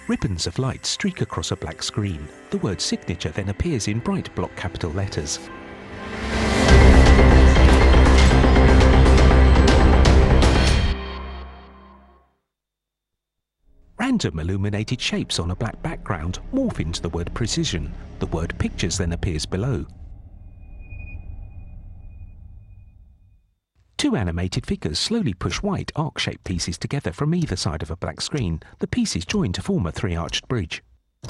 Ribbons of light streak across a black screen. The word signature then appears in bright block capital letters. Random illuminated shapes on a black background morph into the word precision. The word pictures then appears below. Two animated figures slowly push white arc-shaped pieces together from either side of a black screen. The pieces join to form a three-arched bridge.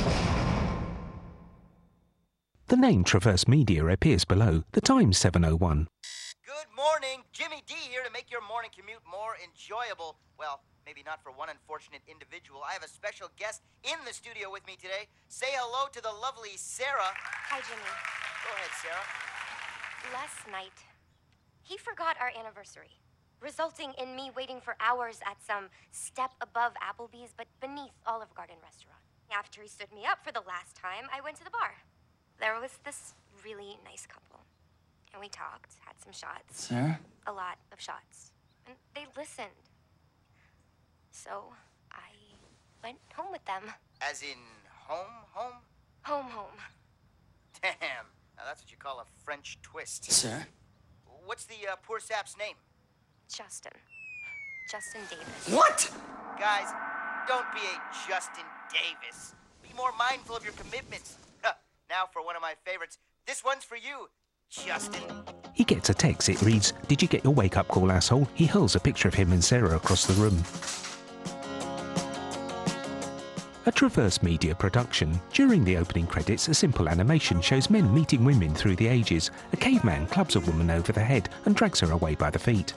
The name Traverse Media appears below. The time's 7:01. Good morning, Jimmy D here to make your morning commute more enjoyable. Well, maybe not for one unfortunate individual. I have a special guest in the studio with me today. Say hello to the lovely Sarah. Hi, Jimmy. Go ahead, Sarah. Last night, he forgot our anniversary, resulting in me waiting for hours at some step above Applebee's but beneath Olive Garden restaurant. After he stood me up for the last time, I went to the bar. There was this really nice couple, and we talked, had some shots. Sarah? A lot of shots. And they listened. So I went home with them. As in home? Home. Damn. Now that's what you call a French twist. Sarah? What's the poor sap's name? Justin Davis. What? Guys, don't be a Justin Davis. Be more mindful of your commitments. Now for one of my favorites. This one's for you, Justin. He gets a text. It reads, "Did you get your wake-up call, asshole?" He hurls a picture of him and Sarah across the room. A Traverse Media production. During the opening credits, a simple animation shows men meeting women through the ages. A caveman clubs a woman over the head and drags her away by the feet.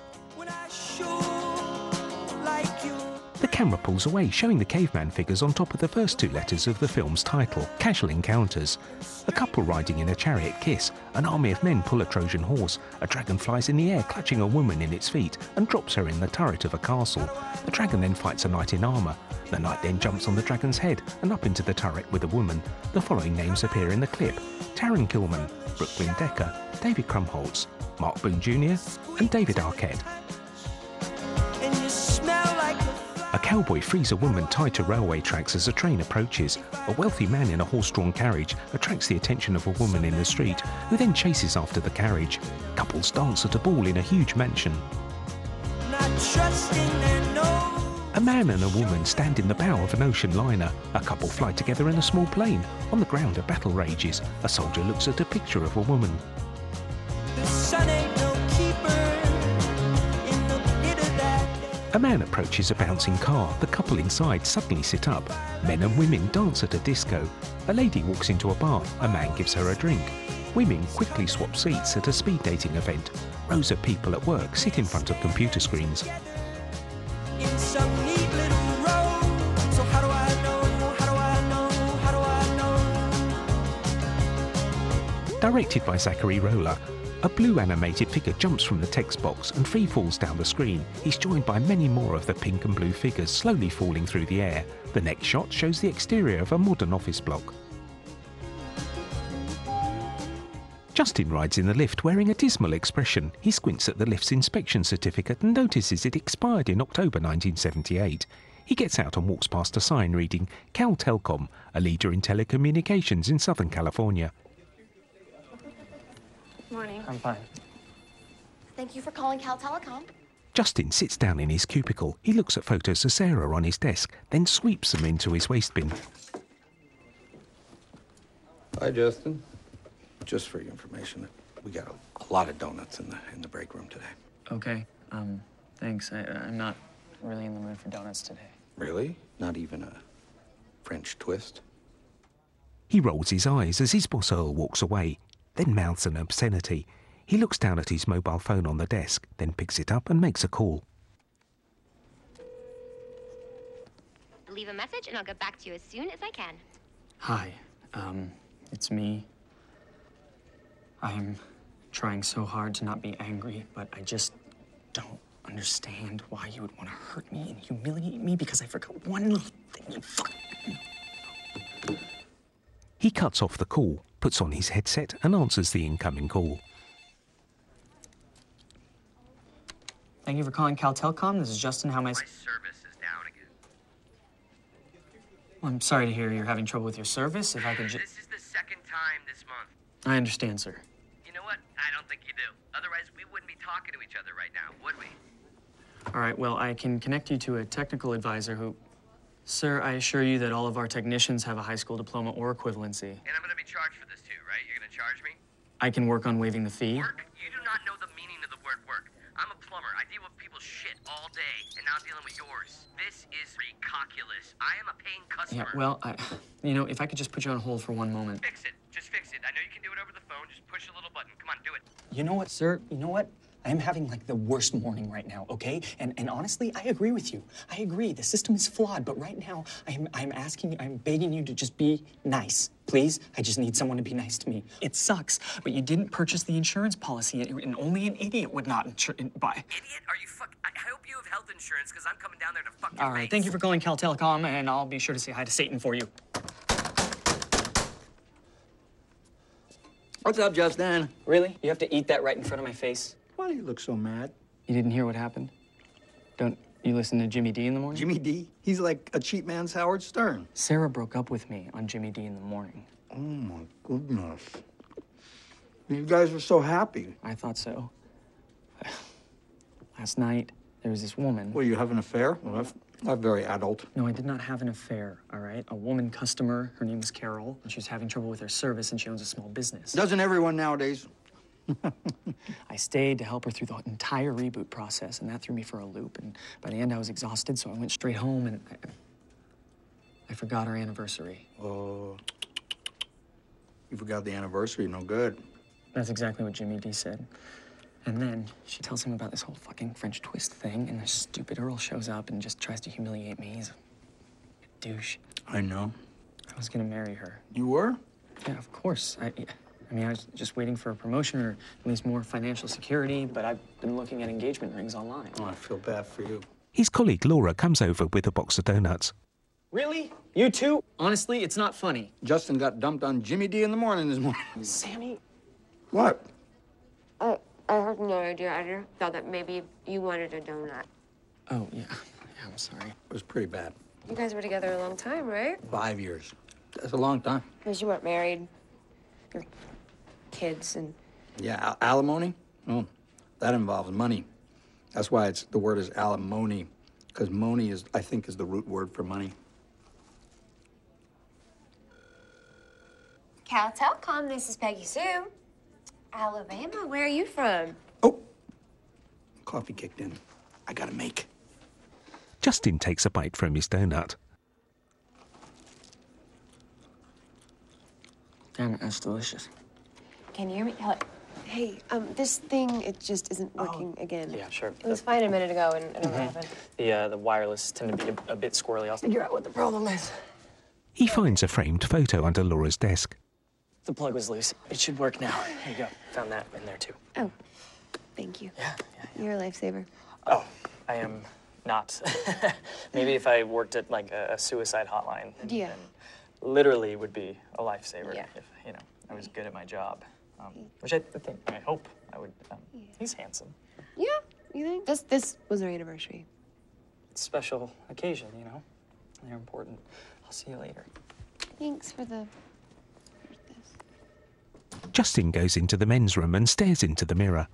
The camera pulls away, showing the caveman figures on top of the first two letters of the film's title, Casual Encounters. A couple riding in a chariot kiss. An army of men pull a Trojan horse. A dragon flies in the air, clutching a woman in its feet and drops her in the turret of a castle. The dragon then fights a knight in armour. The knight then jumps on the dragon's head and up into the turret with a woman. The following names appear in the clip: Taron Kilman, Brooklyn Decker, David Krumholtz, Mark Boone Jr. and David Arquette. A cowboy frees a woman tied to railway tracks as a train approaches. A wealthy man in a horse-drawn carriage attracts the attention of a woman in the street, who then chases after the carriage. Couples dance at a ball in a huge mansion. A man and a woman stand in the bow of an ocean liner. A couple fly together in a small plane. On the ground, a battle rages. A soldier looks at a picture of a woman. A man approaches a bouncing car. The couple inside suddenly sit up. Men and women dance at a disco. A lady walks into a bar. A man gives her a drink. Women quickly swap seats at a speed dating event. Rows of people at work sit in front of computer screens. Directed by Zachary Roller, a blue animated figure jumps from the text box and free falls down the screen. He's joined by many more of the pink and blue figures slowly falling through the air. The next shot shows the exterior of a modern office block. Justin rides in the lift wearing a dismal expression. He squints at the lift's inspection certificate and notices it expired in October 1978. He gets out and walks past a sign reading Cal Telcom, a leader in telecommunications in Southern California. Morning. I'm fine. Thank you for calling Cal Telecom. Justin sits down in his cubicle. He looks at photos of Sarah on his desk, then sweeps them into his waste bin. Hi, Justin. Just for your information, we got a lot of donuts in the break room today. Okay. Thanks. I'm not really in the mood for donuts today. Really? Not even a French twist? He rolls his eyes as his boss Earl walks away, then mouths an obscenity. He looks down at his mobile phone on the desk, then picks it up and makes a call. Leave a message and I'll get back to you as soon as I can. Hi. It's me. I'm trying so hard to not be angry, but I just don't understand why you would want to hurt me and humiliate me because I forgot one little thing. You fuck. He cuts off the call, puts on his headset and answers the incoming call. Thank you for calling Cal Telecom. This is Justin. How may I... My service is down again. Well, I'm sorry to hear you're having trouble with your service. If I could just... This is the second time this month. I understand, sir. You know what? I don't think you do. Otherwise, we wouldn't be talking to each other right now, would we? All right, well, I can connect you to a technical advisor who... Sir, I assure you that all of our technicians have a high school diploma or equivalency. And I'm gonna be charged for this too, right? You're gonna charge me? I can work on waiving the fee. Work? You do not know the meaning of the word work. I'm a plumber. I deal with people's shit all day, and now I'm dealing with yours. This is ridiculous. I am a paying customer. Yeah, well, you know, if I could just put you on hold for one moment. Fix it. Just fix it. I know you can do it over the phone. Just push a little button. Come on, do it. You know what, sir? You know what? I'm having like the worst morning right now, okay? And honestly, I agree with you. I agree. The system is flawed, but right now I'm begging you to just be nice. Please? I just need someone to be nice to me. It sucks, but you didn't purchase the insurance policy, and only an idiot would not buy. Idiot? Are you I hope you have health insurance, because I'm coming down there to fuck your All right, face. thank you for calling Cal Telecom, and I'll be sure to say hi to Satan for you. What's up, Justin? Really? You have to eat that right in front of my face? Why do you look so mad? You didn't hear what happened? Don't you listen to Jimmy D in the morning? Jimmy D? He's like a cheap man's Howard Stern. Sarah broke up with me on Jimmy D in the morning. Oh, my goodness. You guys were so happy. I thought so. Last night, there was this woman. Well, you have an affair? Well, that's not very adult. No, I did not have an affair, all right? A woman customer, her name was Carol, and she was having trouble with her service, and she owns a small business. Doesn't everyone nowadays? I stayed to help her through the entire reboot process, and that threw me for a loop. And by the end, I was exhausted, so I went straight home, and I forgot our anniversary. Oh, you forgot the anniversary, no good. That's exactly what Jimmy D said. And then she tells him about this whole fucking French twist thing, and this stupid Earl shows up and just tries to humiliate me. He's a douche. I know. I was gonna marry her. You were? Yeah, of course. I mean, I was just waiting for a promotion or at least more financial security, but I've been looking at engagement rings online. Oh, I feel bad for you. His colleague Laura comes over with a box of donuts. Really? You too? Honestly, it's not funny. Justin got dumped on Jimmy D in the morning this morning. Sammy? What? I had no idea. I just thought that maybe you wanted a donut. Oh, yeah. Yeah, I'm sorry. It was pretty bad. You guys were together a long time, right? 5 years. That's a long time. Because you weren't married. Your kids and... Yeah, alimony? Oh, that involves money. That's why the word is alimony, because money is, I think, is the root word for money. Cal Telecom, this is Peggy Sue. Alabama, where are you from? Oh, coffee kicked in. I gotta make. Justin takes a bite from his donut. Damn it, that's delicious. Can you hear me? Hey, this thing, it just isn't working again. Yeah, sure. It was fine a minute ago, and I don't know what happened. The wireless tend to be a bit squirrely. I'll figure out what the problem is. He finds a framed photo under Laura's desk. The plug was loose. It should work now. Here you go. Found that in there, too. Oh, thank you. Yeah. You're a lifesaver. Oh, I am not. Maybe if I worked at, like, a suicide hotline. Yeah. Then literally would be a lifesaver Yeah. if, you know, I was good at my job. Which I hope I would. He's handsome. Yeah, you think? This was our anniversary. It's a special occasion, you know? They're important. I'll see you later. Thanks for the... Justin goes into the men's room and stares into the mirror.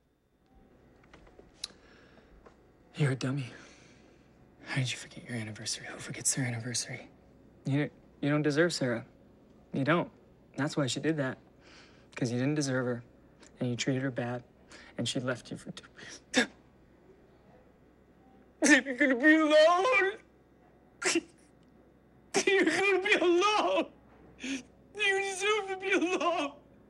You're a dummy. How did you forget your anniversary? Who forgets their anniversary? You don't deserve Sarah. You don't. That's why she did that. Because you didn't deserve her, and you treated her bad, and she left you for 2 weeks. You're gonna be alone! You're gonna be alone! You deserve to be alone!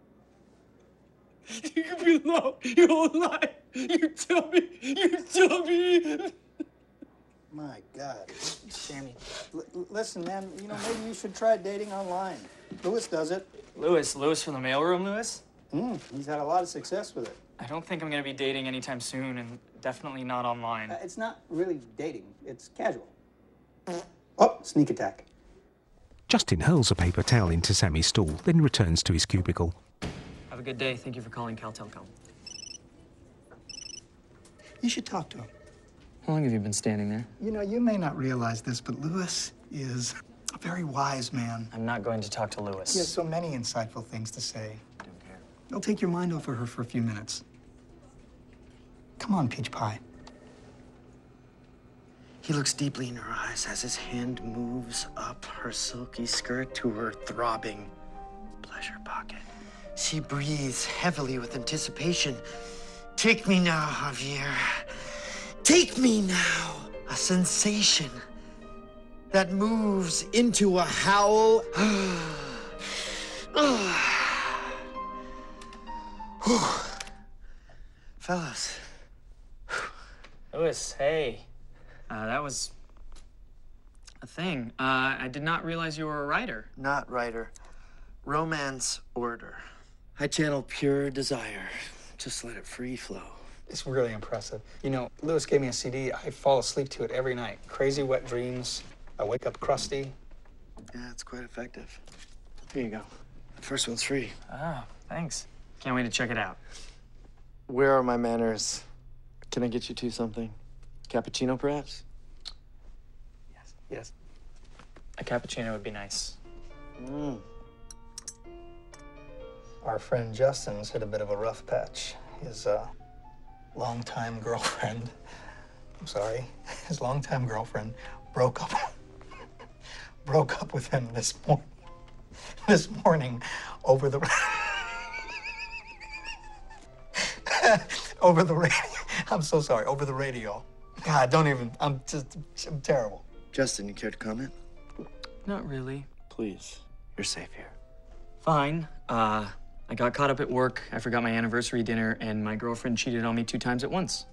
You can be alone your whole life! You tell me! My God. Sammy. Listen, man, you know, maybe you should try dating online. Lewis does it. Lewis from the mailroom, Lewis? He's had a lot of success with it. I don't think I'm gonna be dating anytime soon, and definitely not online. It's not really dating. It's casual. Oh, sneak attack. Justin hurls a paper towel into Sammy's stall, then returns to his cubicle. Have a good day. Thank you for calling Cal Telecom. You should talk to him. How long have you been standing there? You know, you may not realize this, but Lewis is A very wise man. I'm not going to talk to Lewis. He has so many insightful things to say. I don't care. It'll take your mind off of her for a few minutes. Come on, Peach Pie. He looks deeply in her eyes as his hand moves up her silky skirt to her throbbing pleasure pocket. She breathes heavily with anticipation. Take me now, Javier. Take me now. A sensation that moves into a howl. Fellas. Lewis, hey. That was a thing. I did not realize you were a writer. Not writer. Romance order. I channel pure desire. Just let it free flow. It's really impressive. You know, Lewis gave me a CD. I fall asleep to it every night. Crazy Wet Dreams. I wake up crusty. Yeah, it's quite effective. Here you go. The first one's free. Ah, thanks. Can't wait to check it out. Where are my manners? Can I get you two something? Cappuccino, perhaps? Yes. A cappuccino would be nice. Our friend Justin's hit a bit of a rough patch. His longtime girlfriend, his longtime girlfriend broke up with him this morning over the over the radio. I'm so sorry, over the radio. God, don't even, I'm terrible. Justin, you care to comment? Not really. Please. You're safe here. Fine. I got caught up at work. I forgot my anniversary dinner, and my girlfriend cheated on me 2 times at once.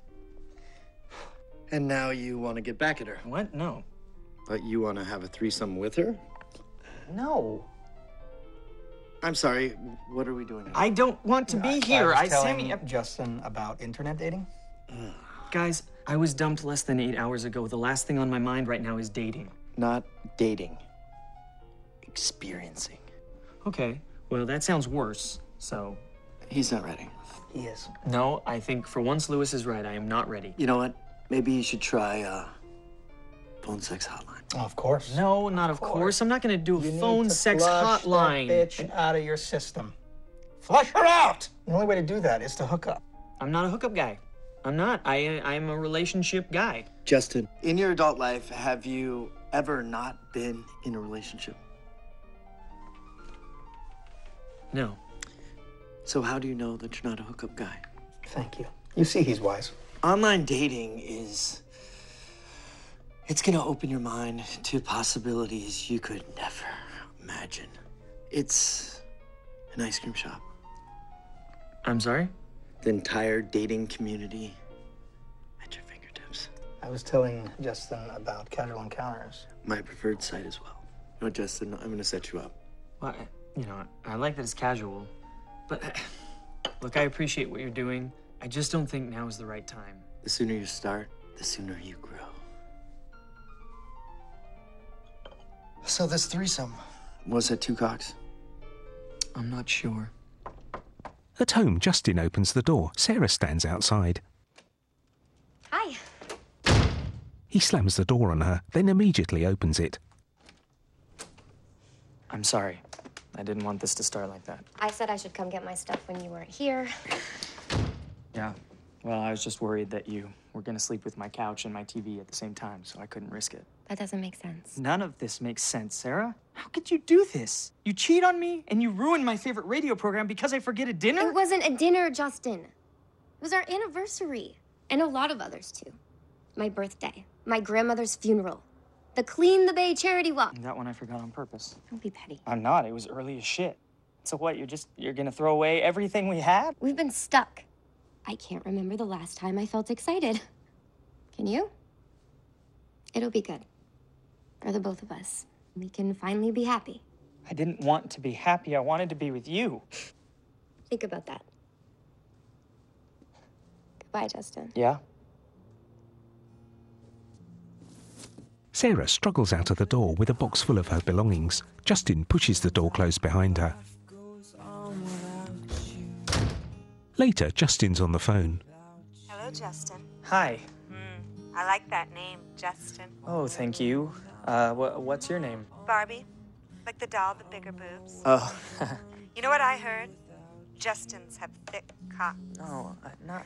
And now you want to get back at her. What? No. But you want to have a threesome with her? No. I'm sorry, what are we doing now? I don't want to be here. I was telling Justin about internet dating. Guys, I was dumped less than 8 hours ago. The last thing on my mind right now is dating. Not dating. Experiencing. Okay, well, that sounds worse, so... He's not ready. He is. No, I think for once Lewis is right. I am not ready. You know what? Maybe you should try, phone sex hotline. Oh, of course. No, not of course. I'm not gonna do a You phone need to sex flush hotline. that bitch out of your system. Flush her out! The only way to do that is to hook up. I'm not a hookup guy. I'm not. I'm a relationship guy. Justin, in your adult life, have you ever not been in a relationship? No. So how do you know that you're not a hookup guy? Thank you. You see he's wise. Online dating it's gonna open your mind to possibilities you could never imagine. It's an ice cream shop. I'm sorry? The entire dating community at your fingertips. I was telling Justin about Casual Encounters. My preferred site as well. You know what, Justin, I'm gonna set you up. Well, I like that it's casual, but look, I appreciate what you're doing. I just don't think now is the right time. The sooner you start, the sooner you grow. So this threesome, was it 2 cocks? I'm not sure. At home, Justin opens the door. Sarah stands outside. Hi. He slams the door on her, then immediately opens it. I'm sorry. I didn't want this to start like that. I said I should come get my stuff when you weren't here. Yeah. Well, I was just worried that you were gonna sleep with my couch and my TV at the same time, so I couldn't risk it. That doesn't make sense. None of this makes sense, Sarah. How could you do this? You cheat on me and you ruin my favorite radio program because I forget a dinner? It wasn't a dinner, Justin. It was our anniversary. And a lot of others, too. My birthday. My grandmother's funeral. The Clean the Bay charity walk. That one I forgot on purpose. Don't be petty. I'm not. It was early as shit. So what, you're gonna throw away everything we had? We've been stuck. I can't remember the last time I felt excited. Can you? It'll be good. For the both of us. We can finally be happy. I didn't want to be happy. I wanted to be with you. Think about that. Goodbye, Justin. Yeah? Sarah struggles out of the door with a box full of her belongings. Justin pushes the door closed behind her. Later, Justin's on the phone. Hello, Justin. Hi. I like that name, Justin. Oh, thank you. What's your name? Barbie. Like the doll, but bigger boobs. Oh. You know what I heard? Justins have thick cocks. No, not...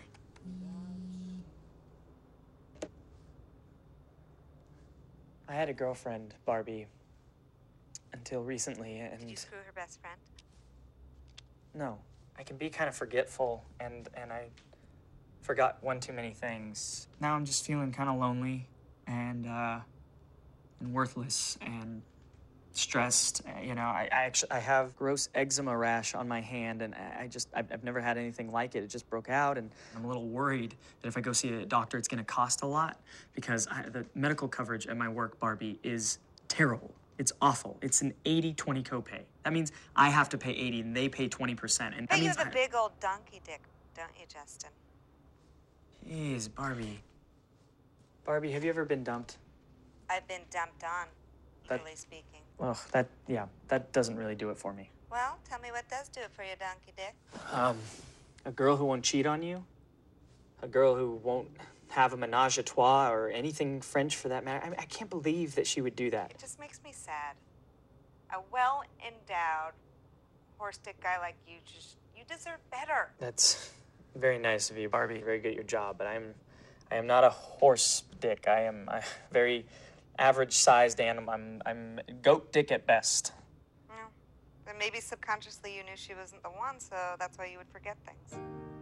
I had a girlfriend, Barbie, until recently, and... Did you screw her best friend? No. I can be kind of forgetful, and I forgot one too many things. Now I'm just feeling kind of lonely and worthless and stressed. You know, I have gross eczema rash on my hand, and I've never had anything like it. It just broke out, and I'm a little worried that if I go see a doctor, it's gonna cost a lot, because the medical coverage at my work, Barbie, is terrible. It's awful. It's an 80-20 copay. That means I have to pay 80 and they pay 20%. And that Hey, you means have a big old donkey dick, don't you, Justin? Jeez, Barbie. Barbie, have you ever been dumped? I've been dumped on, That- truly speaking. Ugh, that doesn't really do it for me. Well, tell me what does do it for you, donkey dick. A girl who won't cheat on you, a girl who won't have a menage a trois or anything French for that matter. I mean, I can't believe that she would do that. It just makes me sad. A well-endowed horse dick guy like you, you deserve better. That's very nice of you, Barbie. Very good at your job, but I am not a horse dick. I am a very average-sized animal. I'm goat dick at best. No. Then maybe subconsciously you knew she wasn't the one, so that's why you would forget things.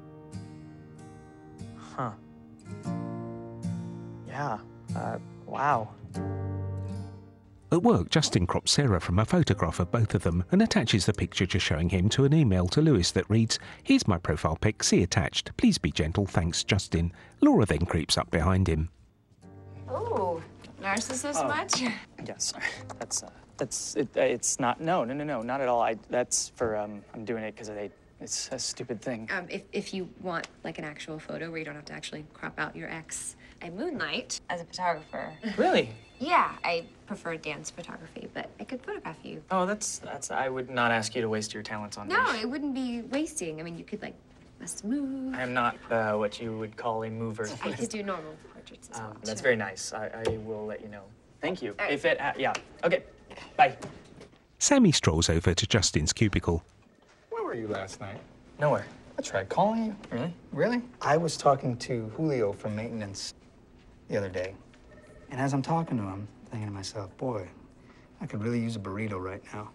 Huh. Yeah. Wow. At work, Justin crops Sarah from a photograph of both of them and attaches the picture just showing him to an email to Lewis that reads, "Here's my profile pic, see attached. Please be gentle, thanks, Justin." Laura then creeps up behind him. Oh, narcissist much? Yes, it's not, no, not at all. That's for, I'm doing it because it's a stupid thing. If you want like an actual photo where you don't have to actually crop out your ex, I moonlight as a photographer. Really? Yeah, I prefer dance photography, but I could photograph you. Oh, that's, I would not ask you to waste your talents on me. No, it wouldn't be wasting. I mean, you could like must move. I am not what you would call a mover. I could do normal portraits as well. That's too. very nice. I will let you know. Thank you. All right. If it, yeah. Okay. Bye. Sammy strolls over to Justin's cubicle. Where were you last night? Nowhere. I tried calling you. Really? Really? I was talking to Julio from maintenance the other day. And as I'm talking to him, thinking to myself, boy, I could really use a burrito right now.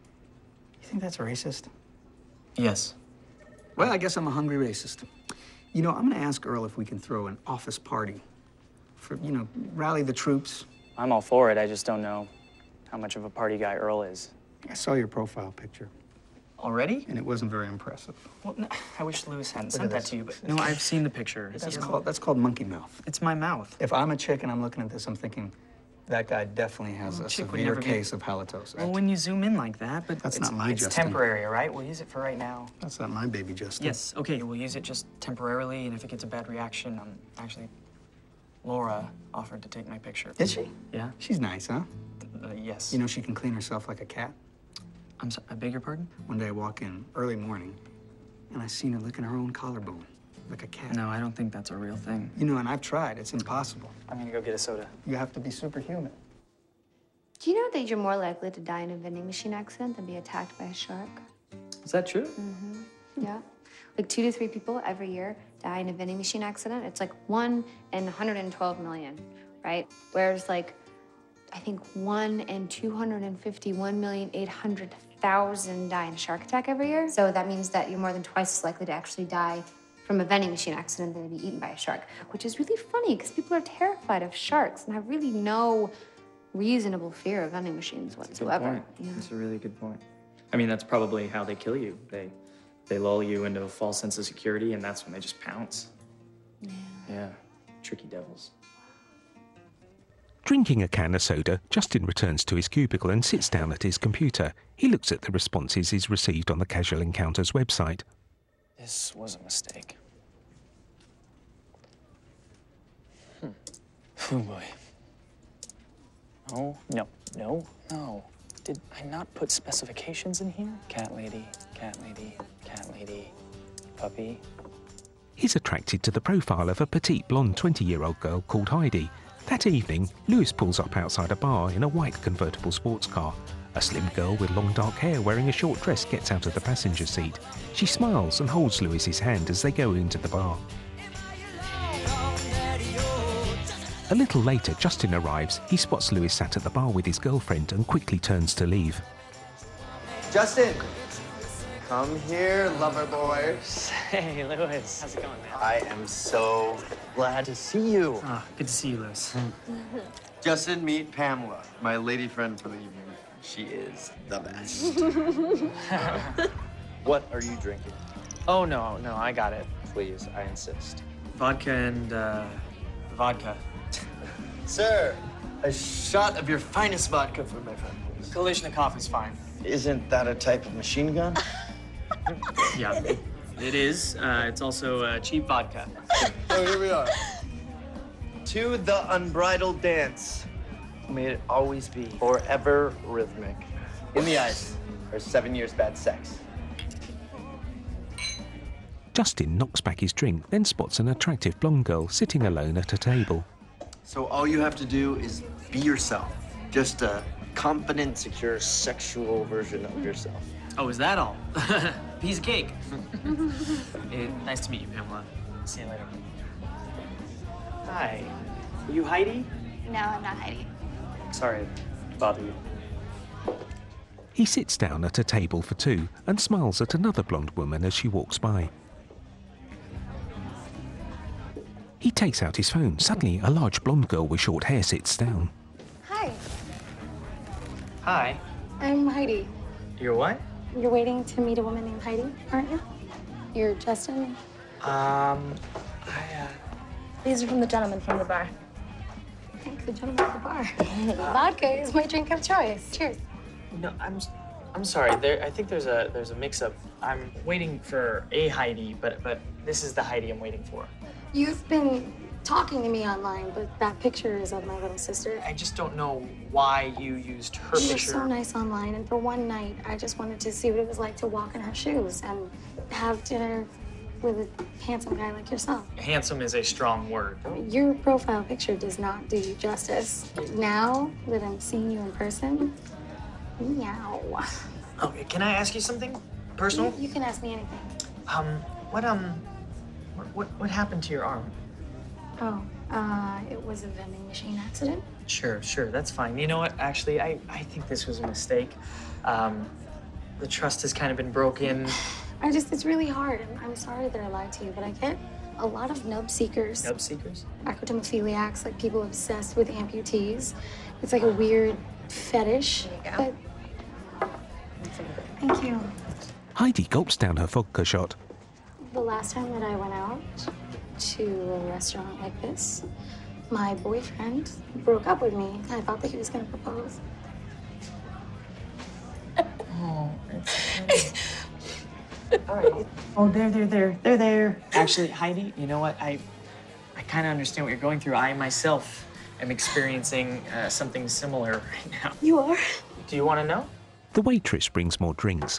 You think that's racist? Yes. Well, I guess I'm a hungry racist. You know, I'm gonna ask Earl if we can throw an office party for, you know, rally the troops. I'm all for it. I just don't know how much of a party guy Earl is. I saw your profile picture, Already? and it wasn't very impressive. Well, no, I wish Lewis hadn't Look sent at that this. to you, but no, I've seen the picture. That's called monkey mouth. It's my mouth. If I'm a chick and I'm looking at this, I'm thinking, that guy definitely has a chick would severe never be- case of halitosis. Well, when you zoom in like that, but That's it's, not my it's Justin. temporary, all right? We'll use it for right now. That's not my baby, Justin. Yes, okay, we'll use it just temporarily, and if it gets a bad reaction, actually, Laura offered to take my picture. Is she? Yeah? She's nice, huh? Yes. You know she can clean herself like a cat. I'm sorry, I beg your pardon? One day I walk in early morning, and I seen her licking her own collarbone like a cat. No, I don't think that's a real thing. You know, and I've tried. It's impossible. I'm gonna go get a soda. You have to be superhuman. Do you know that you're more likely to die in a vending machine accident than be attacked by a shark? Is that true? Yeah. Like 2 to 3 people every year die in a vending machine accident. It's like 1 in 112 million, right? Whereas like, I think 1 in 251,800,000 die in a shark attack every year. So that means that you're more than twice as likely to actually die from a vending machine accident than to be eaten by a shark, which is really funny because people are terrified of sharks and have really no reasonable fear of vending machines whatsoever. Yeah. That's a really good point. I mean, that's probably how they kill you. They lull you into a false sense of security, and that's when they just pounce. Yeah. Tricky devils. Drinking a can of soda, Justin returns to his cubicle and sits down at his computer. He looks at the responses he's received on the Casual Encounters website. This was a mistake. Oh, boy. Oh, no. Did I not put specifications in here? Cat lady, cat lady, cat lady, puppy. He's attracted to the profile of a petite blonde 20-year-old girl called Heidi. That evening, Lewis pulls up outside a bar in a white convertible sports car. A slim girl with long dark hair wearing a short dress gets out of the passenger seat. She smiles and holds Lewis's hand as they go into the bar. A little later, Justin arrives. He spots Lewis sat at the bar with his girlfriend and quickly turns to leave. Justin! Come here, lover boys. Hey, Lewis. How's it going, man? I am so glad to see you. Good to see you, Lewis. Justin, meet Pamela, my lady friend for the evening. She is the best. What are you drinking? Oh, no, I got it. Please, I insist. Vodka and, vodka. Sir, a shot of your finest vodka for my friend, please. Kalashnikov is fine. Isn't that a type of machine gun? Yeah, it is. It's also cheap vodka. Oh, here we are. To the unbridled dance. May it always be forever rhythmic. In the ice, or 7 years bad sex. Justin knocks back his drink, then spots an attractive blonde girl sitting alone at a table. So all you have to do is be yourself. Just a confident, secure, sexual version of yourself. Oh, is that all? Piece of cake. Nice to meet you, Pamela. See you later. Hi. Are you Heidi? No, I'm not Heidi. Sorry to bother you. He sits down at a table for two and smiles at another blonde woman as she walks by. He takes out his phone. Suddenly, a large blonde girl with short hair sits down. Hi, Hi. I'm Heidi. You're what? You're waiting to meet a woman named Heidi, aren't you? You're Justin. These are from the gentleman from the bar. Thank the gentleman at the bar. Vodka is my drink of choice. Cheers. No, I'm sorry. I think there's a mix-up. I'm waiting for a Heidi, but this is the Heidi I'm waiting for. You've been talking to me online, but that picture is of my little sister. I just don't know why you used her She picture. looks so nice online, and for one night, I just wanted to see what it was like to walk in her shoes and have dinner with a handsome guy like yourself. Handsome is a strong word. Your profile picture does not do you justice. Now that I'm seeing you in person, meow. Okay, can I ask you something personal? You can ask me anything. What happened to your arm? Oh, it was a vending machine accident. Sure, that's fine. You know what? Actually, I think this was a mistake. The trust has kind of been broken. It's really hard. I'm sorry that I lied to you, but I get a lot of nub seekers. Nub seekers? Acrotomophiliacs, like people obsessed with amputees. It's like a weird fetish. There you But... Thank you. Heidi gulps down her vodka shot. The last time that I went out to a restaurant like this, my boyfriend broke up with me. I thought that he was going to propose. Oh, it's all right. Oh, they're there. Actually, Heidi, you know what? I kind of understand what you're going through. I myself am experiencing something similar right now. You are? Do you want to know? The waitress brings more drinks.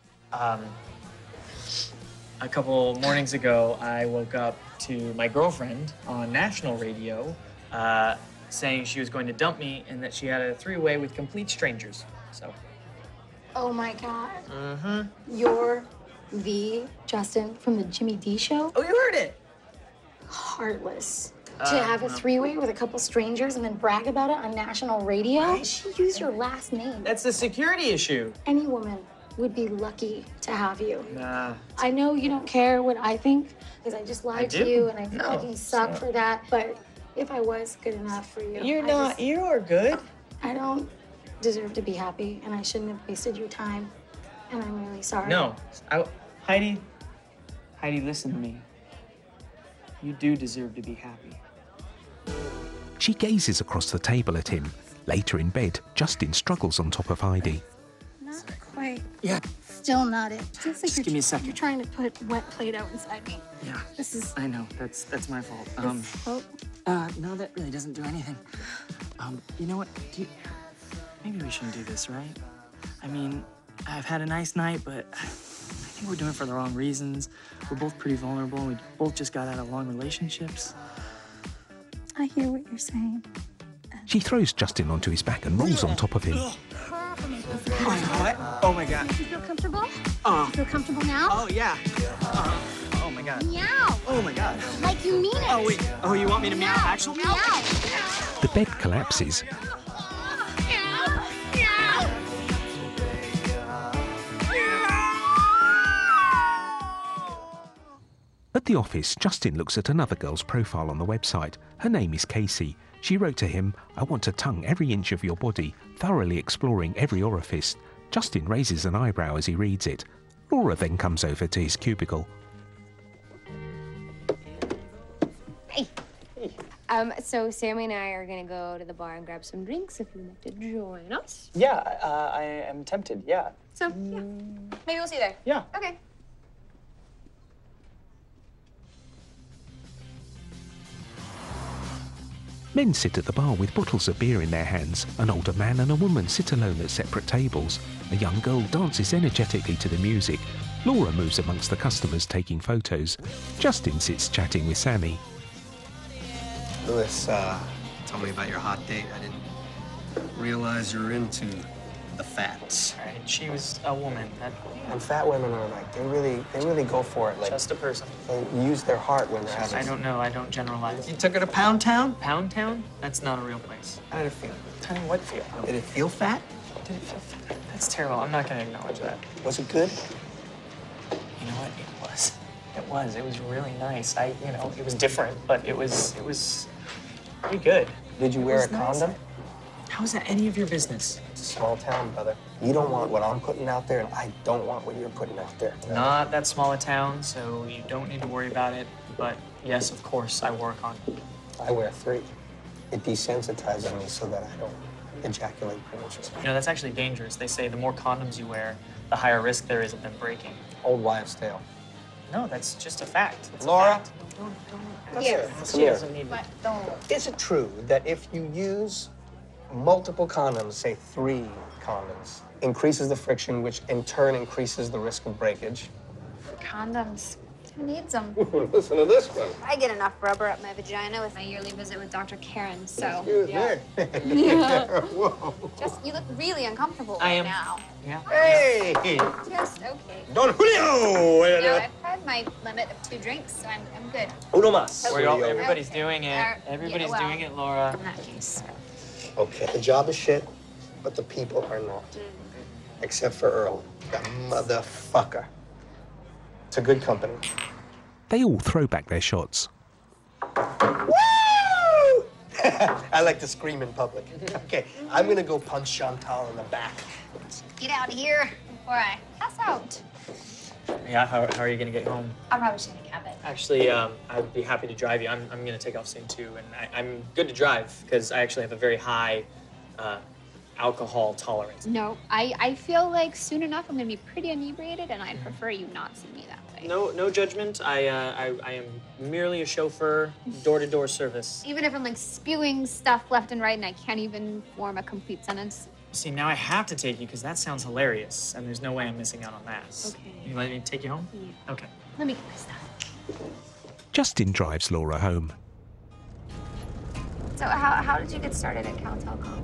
A couple mornings ago, I woke up to my girlfriend on national radio saying she was going to dump me and that she had a three-way with complete strangers. So. Oh my God. Mm-hmm. You're the Justin from the Jimmy D show? Oh, you heard it? Heartless. To have a three-way with a couple strangers and then brag about it on national radio? Right. She used your last name. That's the security issue. Any woman would be lucky to have you. Nah. I know you don't care what I think, because I just lied to you, and I feel like you suck for that. But if I was good enough for you, You're not. You are good. I don't deserve to be happy, and I shouldn't have wasted your time. And I'm really sorry. No. Heidi, listen to me. You do deserve to be happy. She gazes across the table at him. Later in bed, Justin struggles on top of Heidi. Not quite. Yeah. Still not it. Feels like Just give me a second. You're trying to put wet Play-Doh inside me. Yeah. This is... I know. That's my fault. No, that really doesn't do anything. You know what? Maybe we shouldn't do this, right? I mean, I've had a nice night, but I think we're doing it for the wrong reasons. We're both pretty vulnerable. We both just got out of long relationships. I hear what you're saying. She throws Justin onto his back and rolls on top of him. What? Oh my god. Do you feel comfortable? Do you feel comfortable now? Oh yeah. Oh my god. Meow. Oh my god. Like you mean it. Oh wait. Oh, you want me to meow? Actual meow? The bed collapses. At the office, Justin looks at another girl's profile on the website. Her name is Casey. She wrote to him, "I want to tongue every inch of your body, thoroughly exploring every orifice." Justin raises an eyebrow as he reads it. Laura then comes over to his cubicle. Hey. So Sammy and I are gonna go to the bar and grab some drinks if you'd like to join us. Yeah, I am tempted, yeah. So, yeah. Maybe we'll see you there. Yeah. Okay. Men sit at the bar with bottles of beer in their hands. An older man and a woman sit alone at separate tables. A young girl dances energetically to the music. Laura moves amongst the customers taking photos. Justin sits chatting with Sammy. Louis, tell me about your hot date. I didn't realize you're into the fats. All right, she was a woman. And fat women are like, they really go for it. Like, Just a person. they use their heart when they're having. I don't know. I don't generalize. You took her to Pound Town? Pound Town? That's not a real place. How did it feel? Tell me what feel. Did it feel fat? Did it feel fat? That's terrible. I'm not going to acknowledge that. Was it good? You know what? It was. It was really nice. It was different, but it was pretty good. Did you wear a was nice. condom? How is that any of your business? It's a small town, brother. You don't want what I'm putting out there, and I don't want what you're putting out there. Not that small a town, so you don't need to worry about it. But yes, of course, I wore a condom. I wear 3. It desensitizes me so that I don't ejaculate prematurely. You know, that's actually dangerous. They say the more condoms you wear, the higher risk there is of them breaking. Old wives' tale. No, that's just a fact. It's Laura? A fact. Don't. Here. She doesn't need What? Don't. Is it true that if you use multiple condoms, say 3 condoms, increases the friction, which in turn increases the risk of breakage? Condoms. Who needs them? Listen to this one. I get enough rubber up my vagina with my yearly visit with Dr. Karen, so. Excuse me. Whoa. Just, you look really uncomfortable I right am. now. Yeah. Hey! Just okay. Don Julio! No, I've had my limit of 2 drinks, so I'm good. Uno más. Everybody's doing it. Yeah, Everybody's well, doing it, Laura. In that case. Okay, the job is shit, but the people are not. Except for Earl, that motherfucker. It's a good company. They all throw back their shots. Woo! I like to scream in public. Okay, I'm gonna go punch Chantal in the back. Get out of here before I pass out. Yeah, how are you gonna get home? I'll probably just take a cab. Actually, I'd be happy to drive you. I'm gonna take off soon too, and I'm good to drive because I actually have a very high alcohol tolerance. No, I feel like soon enough I'm gonna be pretty inebriated, and I'd prefer you not see me that way. No judgment. I am merely a chauffeur, door-to-door service. Even if I'm like spewing stuff left and right and I can't even form a complete sentence. See, now I have to take you because that sounds hilarious, and there's no way I'm missing out on that. Okay. You let me take you home? Yeah. Okay. Let me get my stuff. Justin drives Laura home. So how did you get started at Cal Telecom?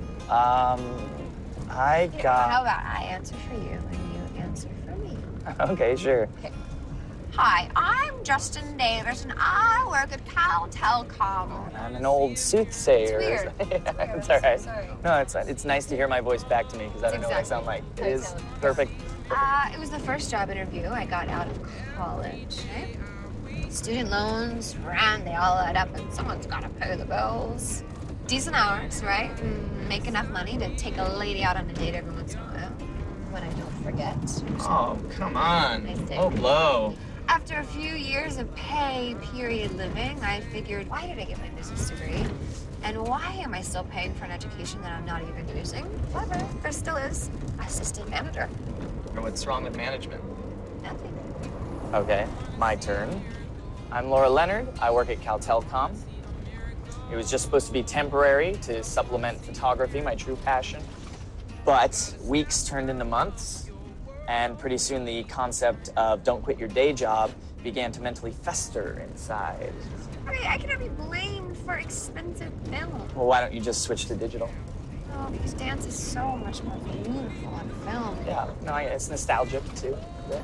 I got... How about I answer for you and you answer for me? Okay, sure. Okay. Hi, I'm Justin Davis, and I work at Cal Telecom. I'm an old soothsayer. It's weird. Yeah, it's all right. Sorry. No, it's nice to hear my voice back to me because I don't know what I sound like. It is perfect. It was the first job interview I got out of college. Right? Student loans, rent, they all add up, and someone's got to pay the bills. Decent hours, right? Make enough money to take a lady out on a date every once in a while. When I don't forget. Oh, come on. Oh, blow. After a few years of period living, I figured, why did I get my business degree? And why am I still paying for an education that I'm not even using? However, there still is assistant manager. What's wrong with management? Nothing. Okay, my turn. I'm Laura Leonard. I work at Cal Telecom. It was just supposed to be temporary to supplement photography, my true passion. But weeks turned into months, and pretty soon the concept of don't quit your day job began to mentally fester inside. I mean, I cannot be blamed for expensive film. Well, why don't you just switch to digital? Oh, because dance is so much more beautiful on film. Yeah, no, it's nostalgic too. Yeah.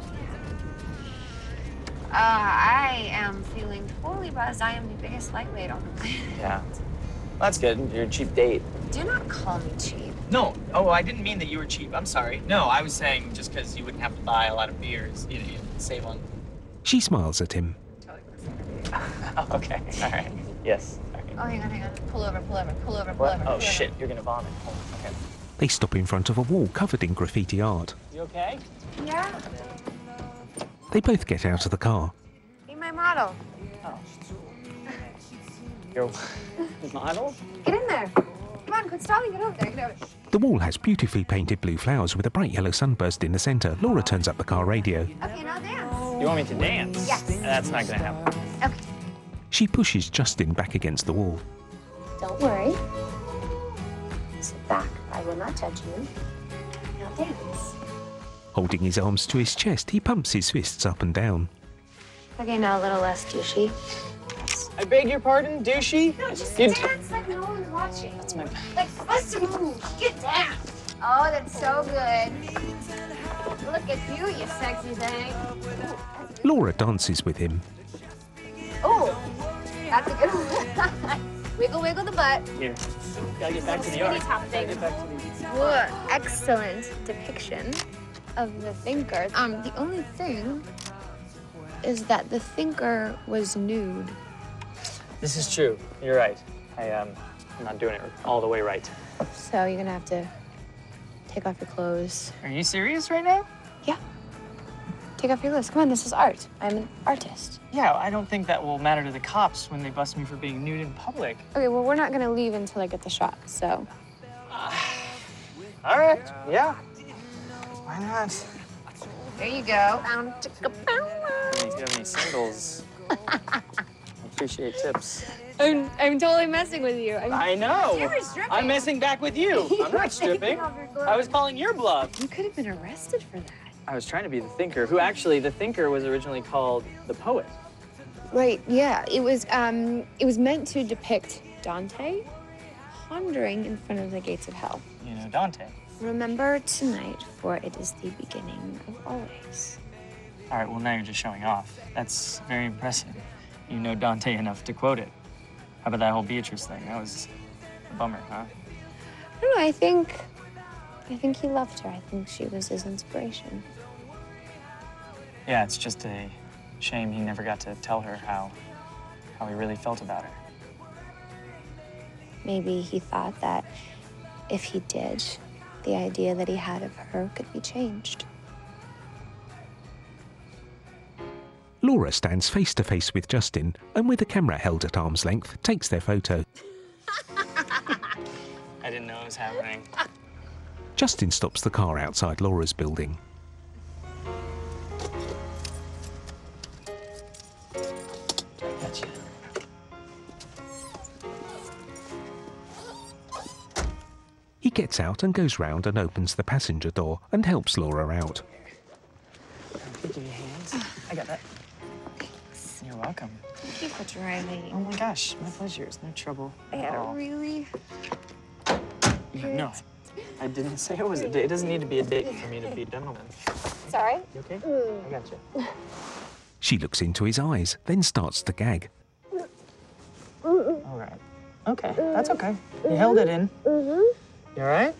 I am feeling totally buzzed. I am the biggest lightweight on the planet. Yeah. Well, that's good. You're a cheap date. Do not call me cheap. No. Oh, I didn't mean that you were cheap. I'm sorry. No, I was saying just because you wouldn't have to buy a lot of beers. You'd save on. She smiles at him. Oh, okay. All right. Yes. Oh, hang on. Pull over. What? Oh, shit. You're going to vomit. Okay. They stop in front of a wall covered in graffiti art. You okay? Yeah? They both get out of the car. Be my model. Oh. Your model? Get in there. Come on, quit stalling. Get over there. The wall has beautifully painted blue flowers with a bright yellow sunburst in the centre. Laura turns up the car radio. Okay, now dance. You want me to dance? Yes. That's not going to happen. Okay. She pushes Justin back against the wall. Don't worry. Sit back. I will not judge you. Now dance. Holding his arms to his chest, he pumps his fists up and down. Okay, now a little less douchey. I beg your pardon, douchey? No, just dance like no one's watching. That's my... Like, bust a move. Get down. Oh, that's so good. Look at you, you sexy thing. Laura dances with him. Oh, that's a good one. Wiggle the butt. Here. Gotta get back to the art. Top thing. Get back to the... What excellent depiction of the thinker. The only thing is that the thinker was nude. This is true. You're right. I'm not doing it all the way right. So you're gonna have to take off your clothes. Are you serious right now? Yeah. Take off your clothes. Come on, this is art. I'm an artist. Yeah, I don't think that will matter to the cops when they bust me for being nude in public. Okay, well, we're not gonna leave until I get the shot, so. All right. Yeah. Why not? There you go. If you have any singles, I appreciate tips. I'm totally messing with you. I know. You were stripping. I'm messing back with you. I'm not stripping. I was calling your bluff. You could have been arrested for that. I was trying to be the thinker, who actually, the thinker was originally called the poet. Right, yeah. It was meant to depict Dante pondering in front of the gates of hell. You know Dante. Remember tonight, for it is the beginning of always. All right, well, now you're just showing off. That's very impressive. You know Dante enough to quote it. How about that whole Beatrice thing? That was a bummer, huh? I don't know, I think he loved her. I think she was his inspiration. Yeah, it's just a shame he never got to tell her how he really felt about her. Maybe he thought that if he did, the idea that he had of her could be changed. Laura stands face to face with Justin and, with the camera held at arm's length, takes their photo. I didn't know it was happening. Justin stops the car outside Laura's building. Gotcha. He gets out and goes round and opens the passenger door and helps Laura out. Give me your hands. I got that. You're welcome. Thank you for driving. Oh my gosh, my pleasure. It's no trouble. I had a really No, I didn't say it was a date. It doesn't need to be a date for me to be a gentleman. Sorry? You okay? I got you. She looks into his eyes, then starts to gag. All right. Okay, that's okay. You held it in. You all right?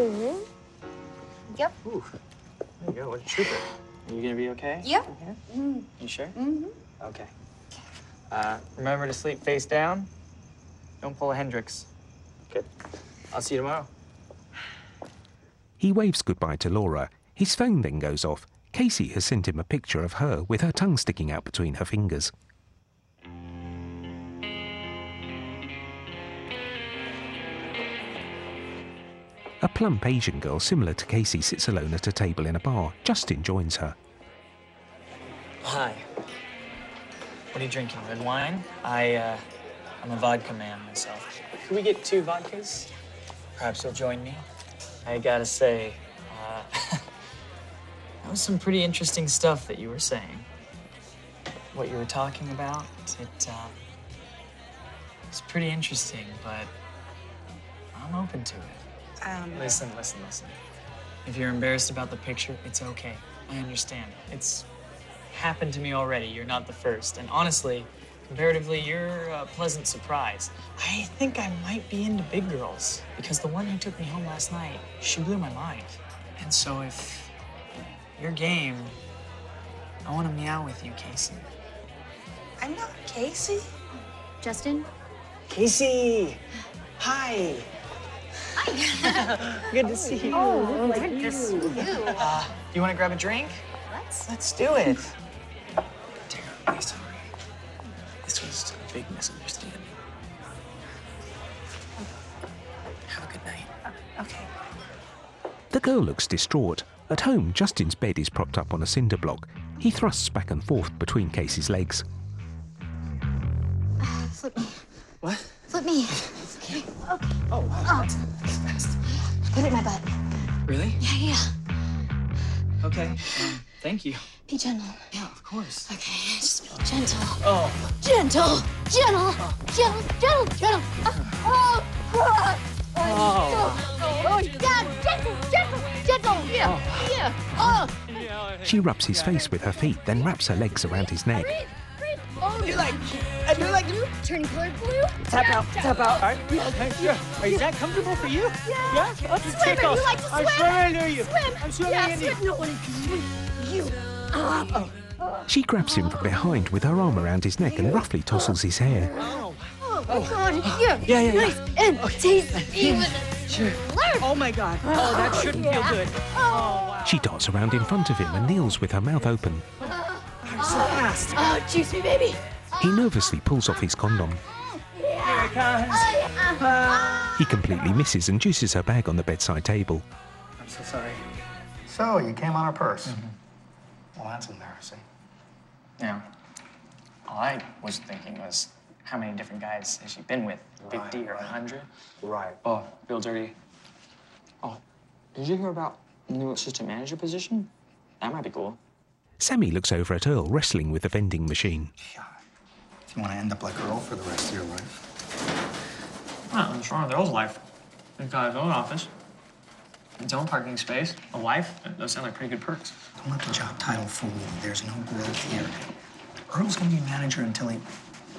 Yep. Ooh, there you go. What a trooper. Are you gonna be okay? Yep. You sure? Okay. Remember to sleep face down. Don't pull a Hendrix. Good. I'll see you tomorrow. He waves goodbye to Laura. His phone then goes off. Casey has sent him a picture of her with her tongue sticking out between her fingers. A plump Asian girl similar to Casey sits alone at a table in a bar. Justin joins her. Hi. What are you drinking? Red wine? I'm a vodka man myself. Can we get 2 vodkas? Perhaps you'll join me. I gotta say, that was some pretty interesting stuff that you were saying. What you were talking about, It's pretty interesting, but I'm open to it. Listen. If you're embarrassed about the picture, it's okay. I understand. It's happened to me already. You're not the first. And honestly, comparatively, you're a pleasant surprise. I think I might be into big girls because the one who took me home last night, she blew my mind. And so if you're game, I want to meow with you, Casey. I'm not Casey. Justin? Casey! Hi! Hi. Good to see you. Oh, good to see you. You want to grab a drink? Let's do it. Terribly sorry. This was a big misunderstanding. Have a good night. Okay. The girl looks distraught. At home, Justin's bed is propped up on a cinder block. He thrusts back and forth between Casey's legs. Flip me. What? Flip me. Okay. Oh, wow, that's fast. Put it in my butt. Really? Yeah. Okay. Thank you. Be gentle. Yeah, of course. Okay, just be gentle. Oh. Gentle. Gentle. Gentle. Oh, yeah. Gentle. Yeah. She rubs his face with her feet, then wraps her legs around his neck. Oh, I do like turning color blue. Tap out. All right. Okay, sure. Is that comfortable for you? Yeah. Let's Swim, take you off. like to I'm swim? swimming into you. Swim. I'm swimming Yeah, into you. swim. No one can you. She grabs him from behind with her arm around his neck and roughly tousles his hair. Oh, God. Yeah. Yeah. Nice. And taste even. Sure. Oh, my God. Oh, that shouldn't feel good. Oh, wow. She darts around in front of him and kneels with her mouth open. I'm so fast. Oh, juice me, baby. He nervously pulls off his condom. Here it comes. He completely misses and juices her bag on the bedside table. I'm so sorry. So, you came on her purse. Well, that's embarrassing. Yeah. All I was thinking was, how many different guys has she been with? 50 or 100? Right. Oh, feel dirty. Oh, did you hear about the new assistant manager position? That might be cool. Sammy looks over at Earl, wrestling with the vending machine. If you want to end up like Earl for the rest of your life. Well, what's wrong with Earl's life? He's got his own office, his own parking space, a wife. Those sound like pretty good perks. Don't let the job title fool you. There's no growth here. Earl's gonna be manager until he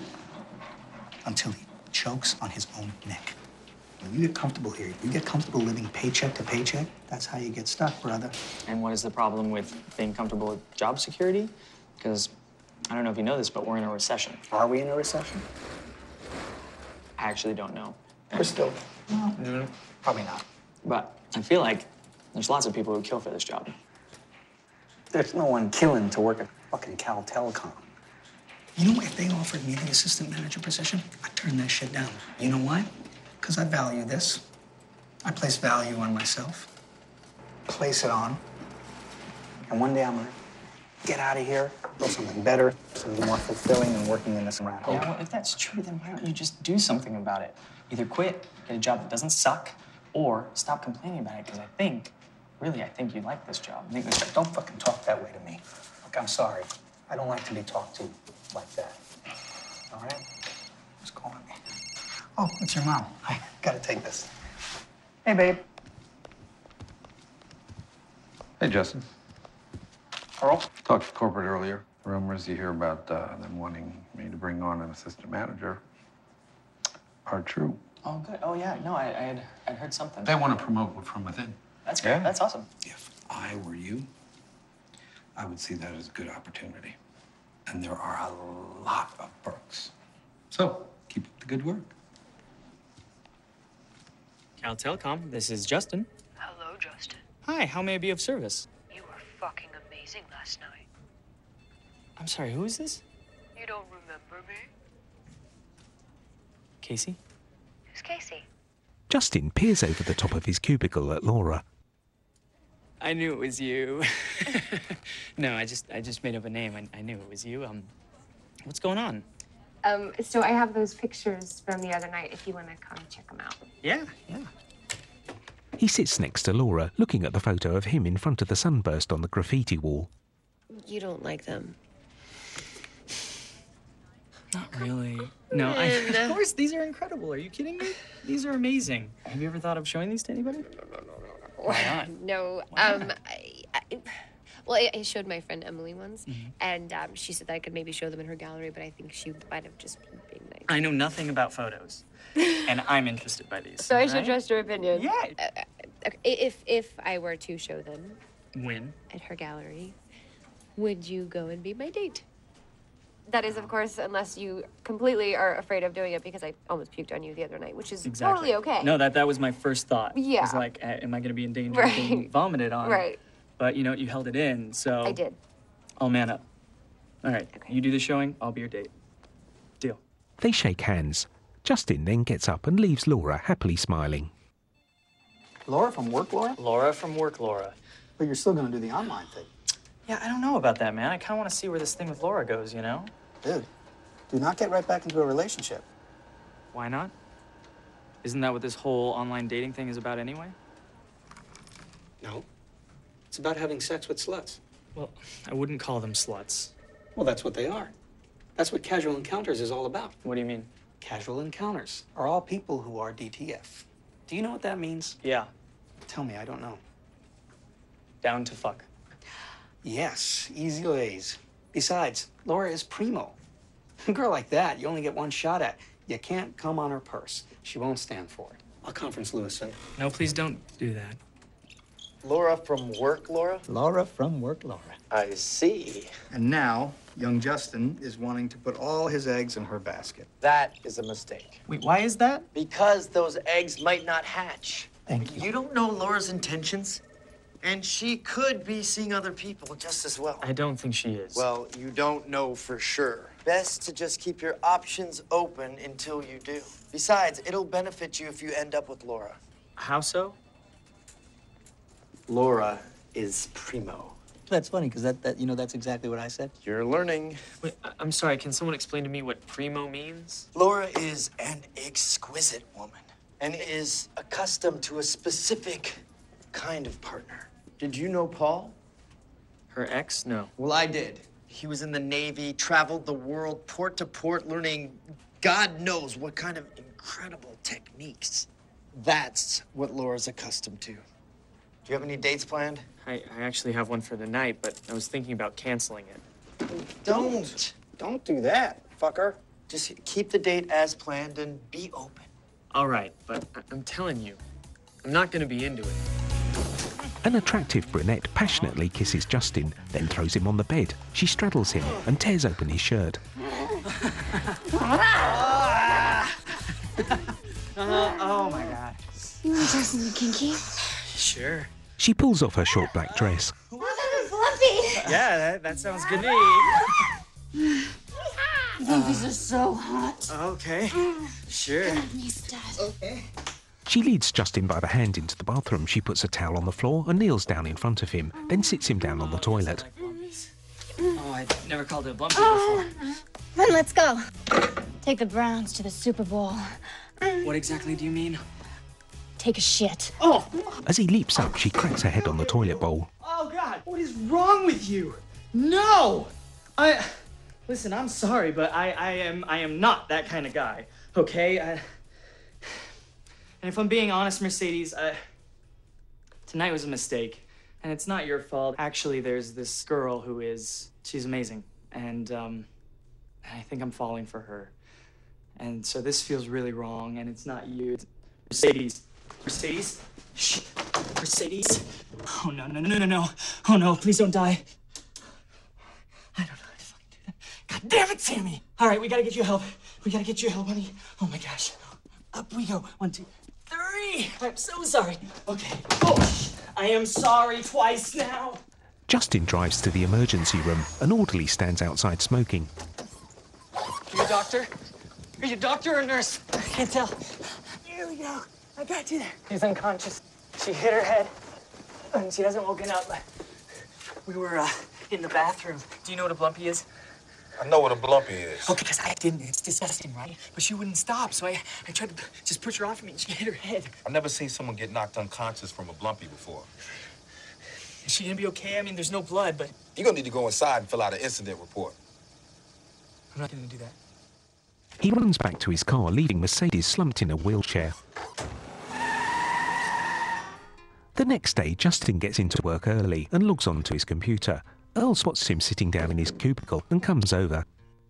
chokes on his own neck. When you get comfortable here, you get comfortable living paycheck to paycheck, that's how you get stuck, brother. And what is the problem with being comfortable with job security? Because I don't know if you know this, but we're in a recession. Are we in a recession? I actually don't know. We're still. Well, probably not. But I feel like there's lots of people who kill for this job. There's no one killing to work at fucking Cal Telecom. You know, if they offered me the assistant manager position, I'd turn that shit down. You know why? Because I value this. I place value on myself. Place it on. And one day I'm gonna get out of here, do something better, something more fulfilling than working in this rat hole. Yeah, well, if that's true, then why don't you just do something about it? Either quit, get a job that doesn't suck, or stop complaining about it, because I think you like this job. I think this job. Don't fucking talk that way to me. Look, I'm sorry. I don't like to be talked to like that. All right? Who's calling me? Oh, it's your mom. I gotta take this. Hey, babe. Hey, Justin. Earl? Talked to corporate earlier. Rumors you hear about them wanting me to bring on an assistant manager are true. Oh, good. Oh, yeah. No, I'd heard something. They want to promote from within. That's great. Yeah. That's awesome. If I were you, I would see that as a good opportunity. And there are a lot of perks. So, keep up the good work. Cal Telecom, this is Justin. Hello, Justin. Hi, how may I be of service? You were fucking amazing last night. I'm sorry, who is this? You don't remember me? Casey? Who's Casey? Justin peers over the top of his cubicle at Laura. I knew it was you. No, I just made up a name. I knew it was you. What's going on? So I have those pictures from the other night if you want to come check them out. Yeah. He sits next to Laura, looking at the photo of him in front of the sunburst on the graffiti wall. You don't like them. Not really. No, of course, these are incredible. Are you kidding me? These are amazing. Have you ever thought of showing these to anybody? Why not? No. I showed my friend Emily ones, and she said that I could maybe show them in her gallery, but I think she might have just been being nice. I know nothing about photos, and I'm interested by these. So I should right? trust her opinion. Yeah. Okay, if I were to show them When? at her gallery, would you go and be my date? That is, of course, unless you completely are afraid of doing it because I almost puked on you the other night, which is totally okay. No, that was my first thought. Yeah. It was like, am I going to be in danger of being vomited on? Right. But, you know, you held it in, so... I did. I'll man up. All right, you do the showing, I'll be your date. Deal. They shake hands. Justin then gets up and leaves Laura happily smiling. Laura from work, Laura? Laura from work, Laura. But you're still gonna do the online thing. Yeah, I don't know about that, man. I kind of want to see where this thing with Laura goes, you know? Dude, do not get right back into a relationship. Why not? Isn't that what this whole online dating thing is about anyway? No. It's about having sex with sluts. Well, I wouldn't call them sluts. Well, that's what they are. That's what casual encounters is all about. What do you mean? Casual encounters are all people who are DTF. Do you know what that means? Yeah. Tell me, I don't know. Down to fuck. Yes, easy ways. Besides, Laura is primo. A girl like that, you only get one shot at. You can't come on her purse. She won't stand for it. I'll conference Lewison. No, please don't do that. Laura from work, Laura? Laura from work, Laura. I see. And now, young Justin is wanting to put all his eggs in her basket. That is a mistake. Wait, why is that? Because those eggs might not hatch. Thank you. You don't know Laura's intentions, and she could be seeing other people just as well. I don't think she is. Well, you don't know for sure. Best to just keep your options open until you do. Besides, it'll benefit you if you end up with Laura. How so? Laura is primo. That's funny, because that's exactly what I said. You're learning. Wait, I'm sorry, can someone explain to me what primo means? Laura is an exquisite woman and is accustomed to a specific kind of partner. Did you know Paul? Her ex? No. Well, I did. He was in the Navy, traveled the world port to port, learning God knows what kind of incredible techniques. That's what Laura's accustomed to. Do you have any dates planned? I actually have one for the night, but I was thinking about canceling it. Don't do that, fucker. Just keep the date as planned and be open. All right, but I'm telling you, I'm not going to be into it. An attractive brunette passionately kisses Justin, then throws him on the bed. She straddles him and tears open his shirt. Oh my God. You want Justin kinky? Sure. She pulls off her short black dress. Fluffy! Yeah, that sounds good to me. Fluffies are so hot. Okay, sure. Okay. She leads Justin by the hand into the bathroom. She puts a towel on the floor and kneels down in front of him, then sits him down on the toilet. Oh, I never called it a bumpy before. Then let's go. Take the Browns to the Super Bowl. What exactly do you mean? Take a shit. Oh! As he leaps up, she cracks her head on the toilet bowl. Oh, God, what is wrong with you? No! Listen, I'm sorry, but I am not that kind of guy, okay? And if I'm being honest, Mercedes, tonight was a mistake, and it's not your fault. Actually, there's this girl who she's amazing, and I think I'm falling for her. And so this feels really wrong, and it's not you. It's Mercedes. Mercedes? Shh. Mercedes? Oh, no. Oh, no, please don't die. I don't know how to fucking do that. God damn it, Sammy! All right, we gotta get you help. We gotta get you help, honey. Oh, my gosh. Up we go. 1, 2, 3. I'm so sorry. Okay. Oh, I am sorry twice now. Justin drives to the emergency room. An orderly stands outside smoking. Are you a doctor? Are you a doctor or a nurse? I can't tell. Here we go. I got you there. She's unconscious. She hit her head, and she hasn't woken up. We were in the bathroom. Do you know what a blumpy is? I know what a blumpy is. Okay, because I didn't. It's disgusting, right? But she wouldn't stop, so I tried to just push her off of me, and she hit her head. I've never seen someone get knocked unconscious from a blumpy before. Is she gonna be okay? I mean, there's no blood, but... You're gonna need to go inside and fill out an incident report. I'm not gonna do that. He runs back to his car, leaving Mercedes slumped in a wheelchair. The next day, Justin gets into work early and logs on to his computer. Earl spots him sitting down in his cubicle and comes over.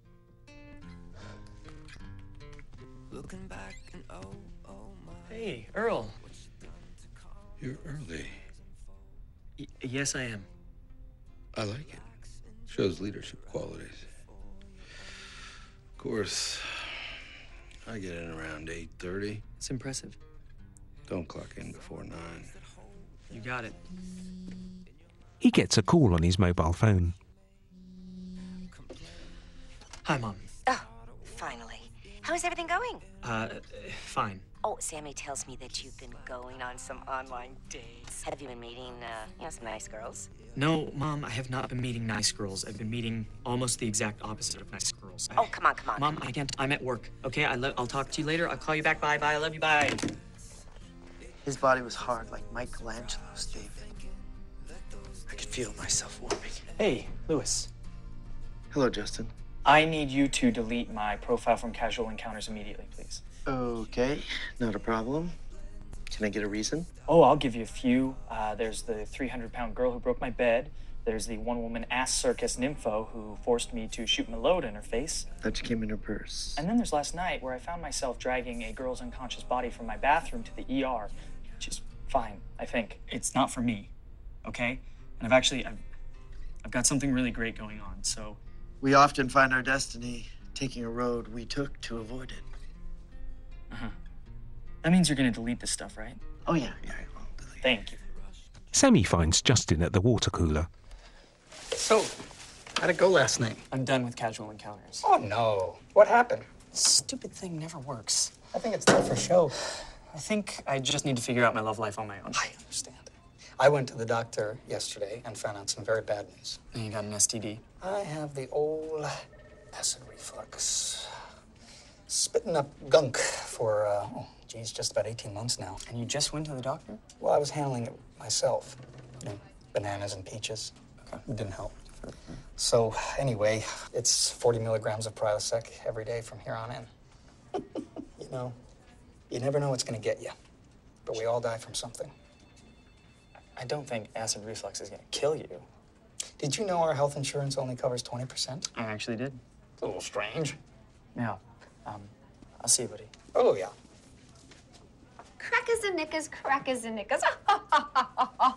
Hey, Earl. You're early. Yes, I am. I like it. Shows leadership qualities. Of course, I get in around 8:30. It's impressive. Don't clock in before 9. You got it. He gets a call on his mobile phone. Hi, Mom. Oh, finally. How's everything going? Fine. Oh, Sammy tells me that you've been going on some online dates. Have you been meeting, some nice girls? No, Mom, I have not been meeting nice girls. I've been meeting almost the exact opposite of nice girls. Oh, come on. Mom, I can't. I'm at work. Okay, I'll talk to you later. I'll call you back. Bye. I love you. Bye. His body was hard, like Michelangelo's, David. I could feel myself warming. Hey, Lewis. Hello, Justin. I need you to delete my profile from Casual Encounters immediately, please. Okay, not a problem. Can I get a reason? Oh, I'll give you a few. There's the 300-pound girl who broke my bed. There's the one-woman ass circus nympho who forced me to shoot my load in her face. Thought you came in her purse. And then there's last night where I found myself dragging a girl's unconscious body from my bathroom to the ER, which is fine, I think. It's not for me, okay? And I've got something really great going on, so... We often find our destiny taking a road we took to avoid it. Uh-huh. That means you're gonna delete this stuff, right? Oh, yeah, I will delete. Thank you. Sammy finds Justin at the water cooler. So, how'd it go last night? I'm done with Casual Encounters. Oh, no. What happened? Stupid thing never works. I think it's there for show. I think I just need to figure out my love life on my own. I understand. I went to the doctor yesterday and found out some very bad news. And you got an STD? I have the old acid reflux. Spitting up gunk for, just about 18 months now. And you just went to the doctor? Well, I was handling it myself. Bananas and peaches. Okay. It didn't help. So, anyway, it's 40 milligrams of Prilosec every day from here on in. You never know what's going to get you. But we all die from something. I don't think acid reflux is going to kill you. Did you know our health insurance only covers 20%? I actually did. It's a little strange. Yeah. I'll see you, buddy. Oh, yeah. Crackers and knickers. Oh,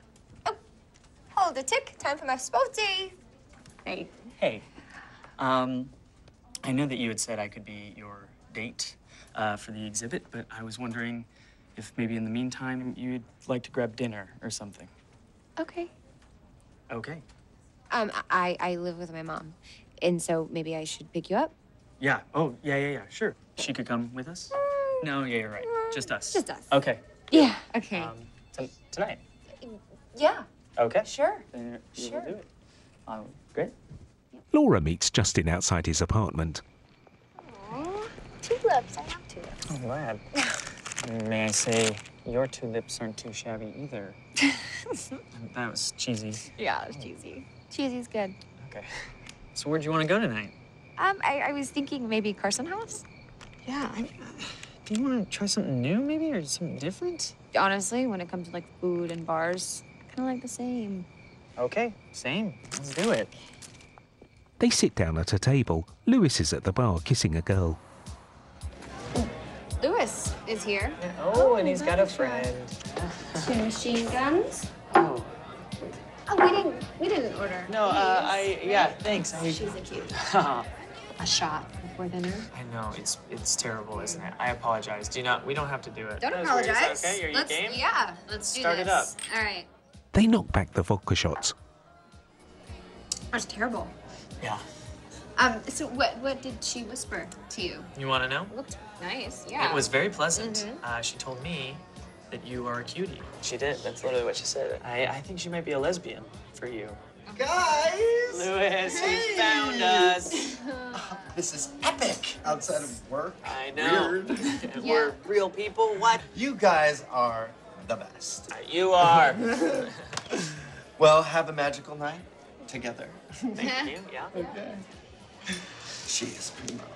hold a tick. Time for my sporty. Hey. I know that you had said I could be your date for the exhibit, but I was wondering if maybe in the meantime you'd like to grab dinner or something. Okay. Okay. I live with my mom, and so maybe I should pick you up. Yeah. Oh, yeah. Sure. She could come with us? No, yeah, you're right. Just us. Just us. Okay. Yeah. Okay. Tonight. Yeah. Okay. Sure. Then we'll Sure. do it. Great. Laura meets Justin outside his apartment. Aww, tulips. I love tulips. I'm glad. May I say, your two lips aren't too shabby either. That was cheesy. Yeah, it was cheesy. Cheesy's good. Okay. So where'd you want to go tonight? I was thinking maybe Carson House. Yeah, do you want to try something new, maybe, or something different? Honestly, when it comes to like food and bars, kind of like the same. Okay, same. Let's do it. They sit down at a table. Lewis is at the bar kissing a girl. Lewis is here. Oh, and he's got a friend. 2 machine guns. Oh. Oh, we didn't order. No, thanks. She's a cute. A shot before dinner. I know, it's terrible, isn't it? I apologize. We don't have to do it. Don't That's apologize. Okay, are you game? Yeah, let's do Start it up. All right. They knock back the vodka shots. That's terrible. Yeah. So what did she whisper to you? You want to know? It looked nice. Yeah. It was very pleasant. Mhm. She told me that you are a cutie. She did. That's literally what she said. I think she might be a lesbian for you. Guys! Lewis, Hey! he found us. This is epic outside of work. I know. Weird. We're real people. What? You guys are the best. You are. Well, have a magical night together. Thank you. Yeah. Okay. She is prima.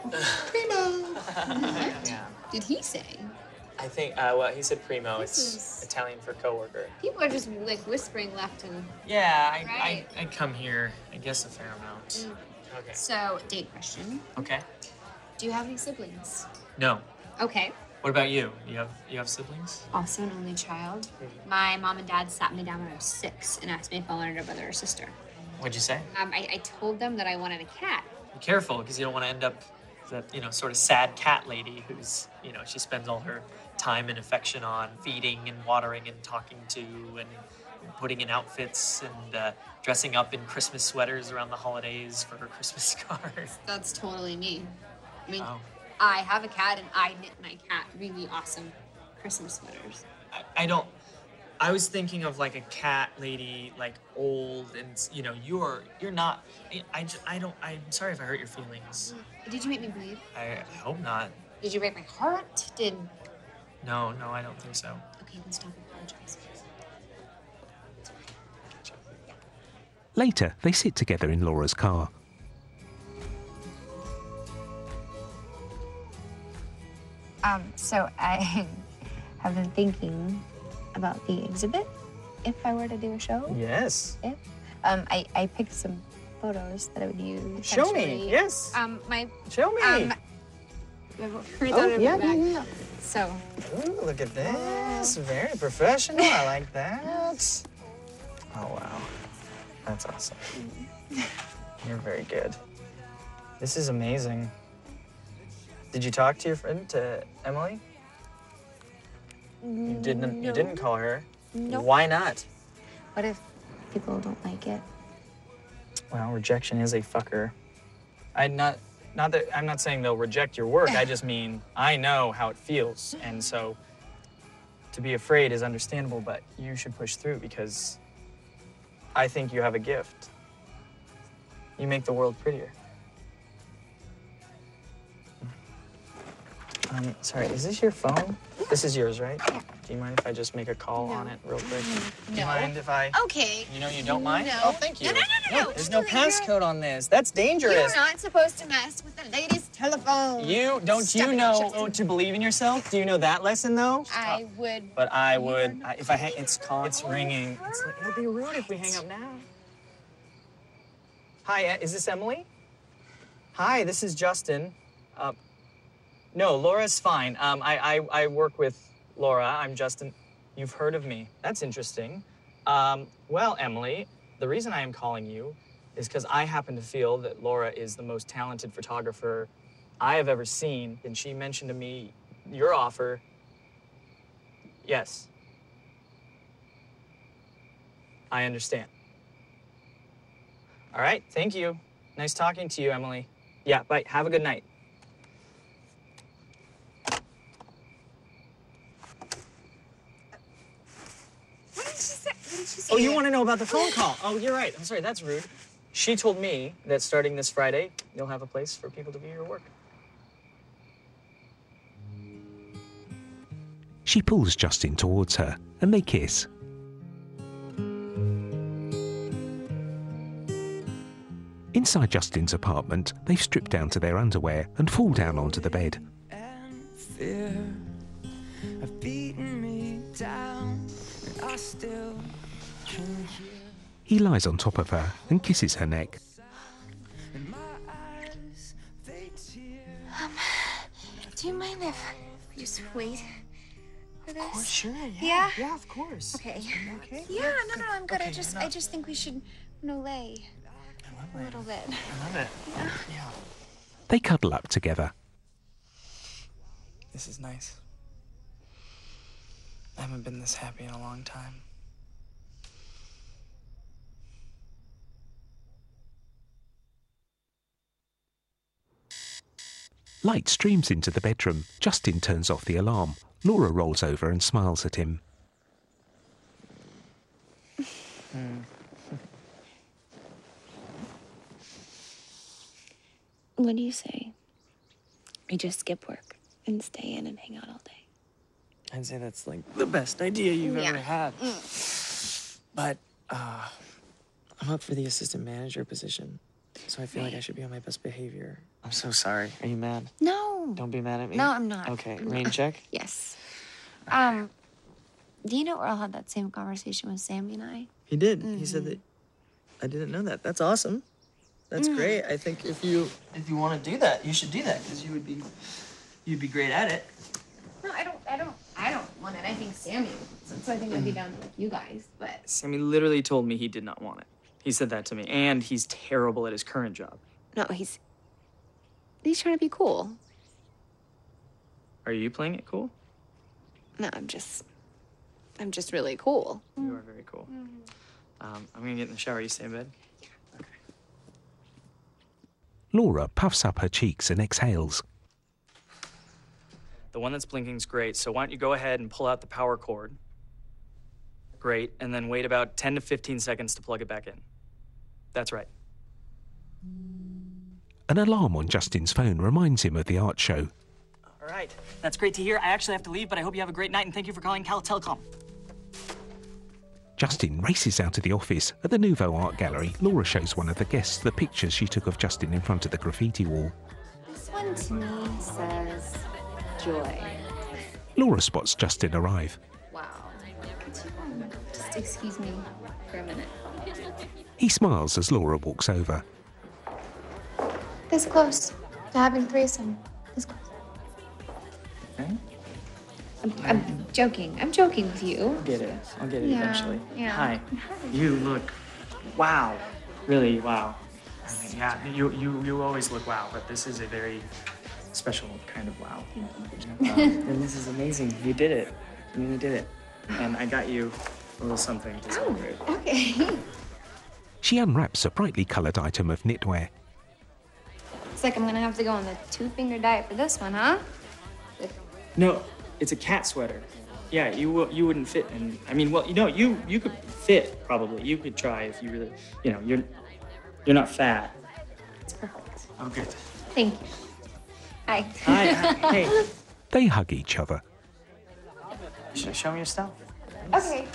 Primo. Yeah. Did he say? I think, well, he said primo. This It's is- Italian for coworker. People are just like whispering left and Yeah, right. I come here, I guess, a fair amount. Mm. Okay. So, date question. Okay. Do you have any siblings? No. Okay. What about you? You have siblings? Also an only child. My mom and dad sat me down when I was 6 and asked me if I wanted a brother or sister. What'd you say? I told them that I wanted a cat. Be careful, because you don't want to end up that, sort of sad cat lady who's, she spends all her time and affection on feeding and watering and talking to and putting in outfits and dressing up in Christmas sweaters around the holidays for her Christmas cards. That's totally me. I mean, Oh. I have a cat and I knit my cat really awesome Christmas sweaters. I was thinking of like a cat lady, like old, and you're not. I'm sorry if I hurt your feelings. Did you make me bleed? I hope not. Did you break my heart? No, I don't think so. Okay, then stop apologizing. Later, they sit together in Laura's car. So I have been thinking about the exhibit. If I were to do a show. Yes. If I picked some photos that I would use. Show me. actually. Yes. My. Show me. Yeah. So. Ooh, look at this. Very professional. I like that. Oh, wow. That's awesome. You're very good. This is amazing. Did you talk to your friend, to Emily? You didn't. No. You didn't call her. No. Why not? What if people don't like it? Well, rejection is a fucker. I'm not saying they'll reject your work. I just mean I know how it feels, and so to be afraid is understandable. But you should push through because I think you have a gift. You make the world prettier. Sorry, is this your phone? This is yours, right? Yeah. Do you mind if I just make a call on it real quick? Do you mind if I... Okay. You don't mind? No. Oh, thank you. No. There's no passcode on this. That's dangerous. You're not supposed to mess with the lady's telephone. Don't you know to believe in yourself? Do you know that lesson, though? I would. But I would... if I hang... It's ringing. It'll be rude if we hang up now. Hi, is this Emily? Hi, this is Justin. No, Laura's fine. I work with Laura. I'm Justin. You've heard of me. That's interesting. Well, Emily, the reason I am calling you is because I happen to feel that Laura is the most talented photographer I have ever seen, and she mentioned to me your offer. Yes. I understand. All right, thank you. Nice talking to you, Emily. Yeah, bye. Have a good night. What did she say? Oh, you want to know about the phone call? Oh, you're right. I'm sorry, that's rude. She told me that starting this Friday, you'll have a place for people to view your work. She pulls Justin towards her, and they kiss. Inside Justin's apartment, they've stripped down to their underwear and fall down onto the bed. Fear have beaten me down, and I still can hear. He lies on top of her and kisses her neck. In my eyes, they tear. Do you mind if we just wait for this? Of course, sure. Yeah? Yeah, of course. Okay. Okay? Yeah, no, I'm good. Okay, I just think we should, lay a little bit. I love it. Yeah. They cuddle up together. This is nice. I haven't been this happy in a long time. Light streams into the bedroom. Justin turns off the alarm. Laura rolls over and smiles at him. What do you say? We just skip work and stay in and hang out all day. I'd say that's like the best idea you've ever had. But I'm up for the assistant manager position. so I feel like I should be on my best behavior. I'm so sorry. Are you mad? No. Don't be mad at me. No, I'm not. Okay, I'm rain not. check? Yes. Do you know Earl had that same conversation with Sammy and I? He did. He said that. I didn't know that. That's awesome. That's great. I think if you want to do that, you should do that because you'd be great at it. No, I don't want it. I think Sammy would. So I think I'd be down with you guys, but Sammy literally told me he did not want it. He said that to me, and he's terrible at his current job. No, he's trying to be cool. Are you playing it cool? No, I'm just really cool. You are very cool. I'm gonna get in the shower. You stay in bed? Laura puffs up her cheeks and exhales. The one that's blinking's great, so why don't you go ahead and pull out the power cord. Great, and then wait about 10 to 15 seconds to plug it back in. That's right. An alarm on Justin's phone reminds him of the art show. All right, that's great to hear. I actually have to leave, but I hope you have a great night, and thank you for calling Cal Telecom. Justin races out of the office. At the Nouveau Art Gallery, Laura shows one of the guests the pictures she took of Justin in front of the graffiti wall. this one to me says joy. Laura spots Justin arrive. Wow. Just excuse me for a minute. He smiles as Laura walks over. This close to having threesome. This close. Okay. I'm joking. I'm joking with you. I'll get it Yeah, eventually. yeah. Hi. You look, wow. Really, wow. Yeah, you always look wow, but this is a very special kind of wow. And this is amazing. You did it. You really did it. And I got you a little something to celebrate. Okay. She unwraps a brightly coloured item of knitwear. Looks like I'm gonna have to go on the 2-finger diet for this one, huh? No, it's a cat sweater. Yeah, you wouldn't fit in. I mean, well, you could fit probably. You could try if you really, you're not fat. It's perfect. Oh, good. Thank you. Hi. Hi. Hey. They hug each other. Show me your stuff. Okay.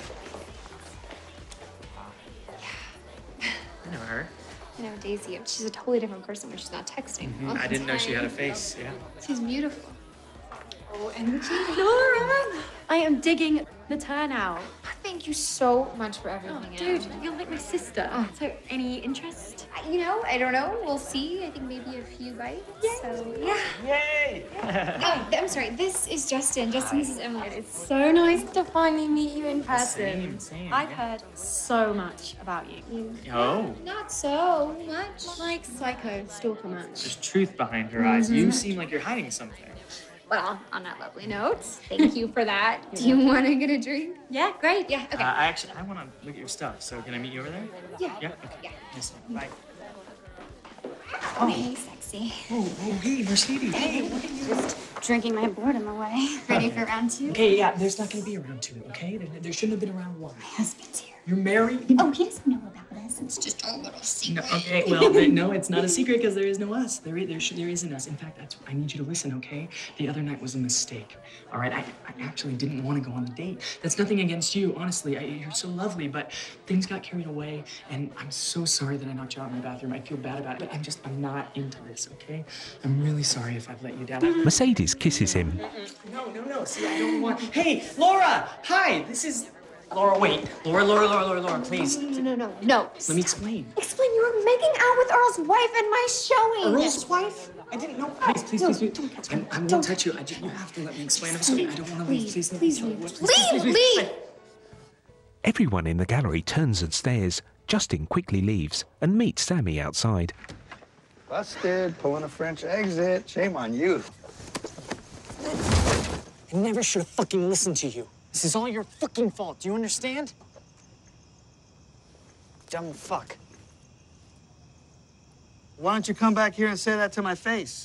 I know her. I know Daisy. She's a totally different person when she's not texting. all the I didn't know she had a time. face. Yeah. She's beautiful. Oh, energy. Laura! I am digging the turnout. Thank you so much for everything. Dude, you're like my sister. So, any interest? I don't know. We'll see. I think maybe a few bites. So, yeah. Yay! Oh, I'm sorry. This is Justin. Justin, this is Emily. It's so nice to finally meet you in person. Same, I've yeah. heard so much about you. Oh. Not so much. Like psycho stalker much. There's truth behind her eyes. You seem like you're hiding something. Well, on that lovely note, thank you for that. Do you want to get a drink? Yeah, great. Yeah, okay. I want to look at your stuff. So can I meet you over there? Yeah. Yeah. Okay. Yeah. Yes. Bye. Oh, hey, sexy. Oh, hey, Mercedes. Hey, what are you? Just drinking my boredom away. Ready for round 2? Okay, yeah. There's not gonna be a round 2. Okay. There shouldn't have been a round 1. My husband's here. You're married? Oh, he doesn't know about us. It's just our little secret. No, okay, well, no, it's not a secret because there is no us. There isn't us. In fact, I need you to listen, okay? The other night was a mistake, all right? I actually didn't want to go on the date. That's nothing against you, honestly. You're so lovely, but things got carried away, and I'm so sorry that I knocked you out in the bathroom. I feel bad about it, but I'm not into this, okay? I'm really sorry if I've let you down. Mercedes kisses him. No. See, I don't want... Hey, Laura! Hi, this is... Laura, wait. Laura, please. No. Let me explain. Explain. You were making out with Earl's wife in my showing. Earl's wife? I didn't know. Please. Don't touch me. I won't touch you. You have to let me explain. I'm sorry. I don't want to leave. Please Leave. Everyone in the gallery turns and stares. Justin quickly leaves and meets Sammy outside. Busted, pulling a French exit. Shame on you. I never should have fucking listened to you. This is all your fucking fault. Do you understand? Dumb fuck. Why don't you come back here and say that to my face?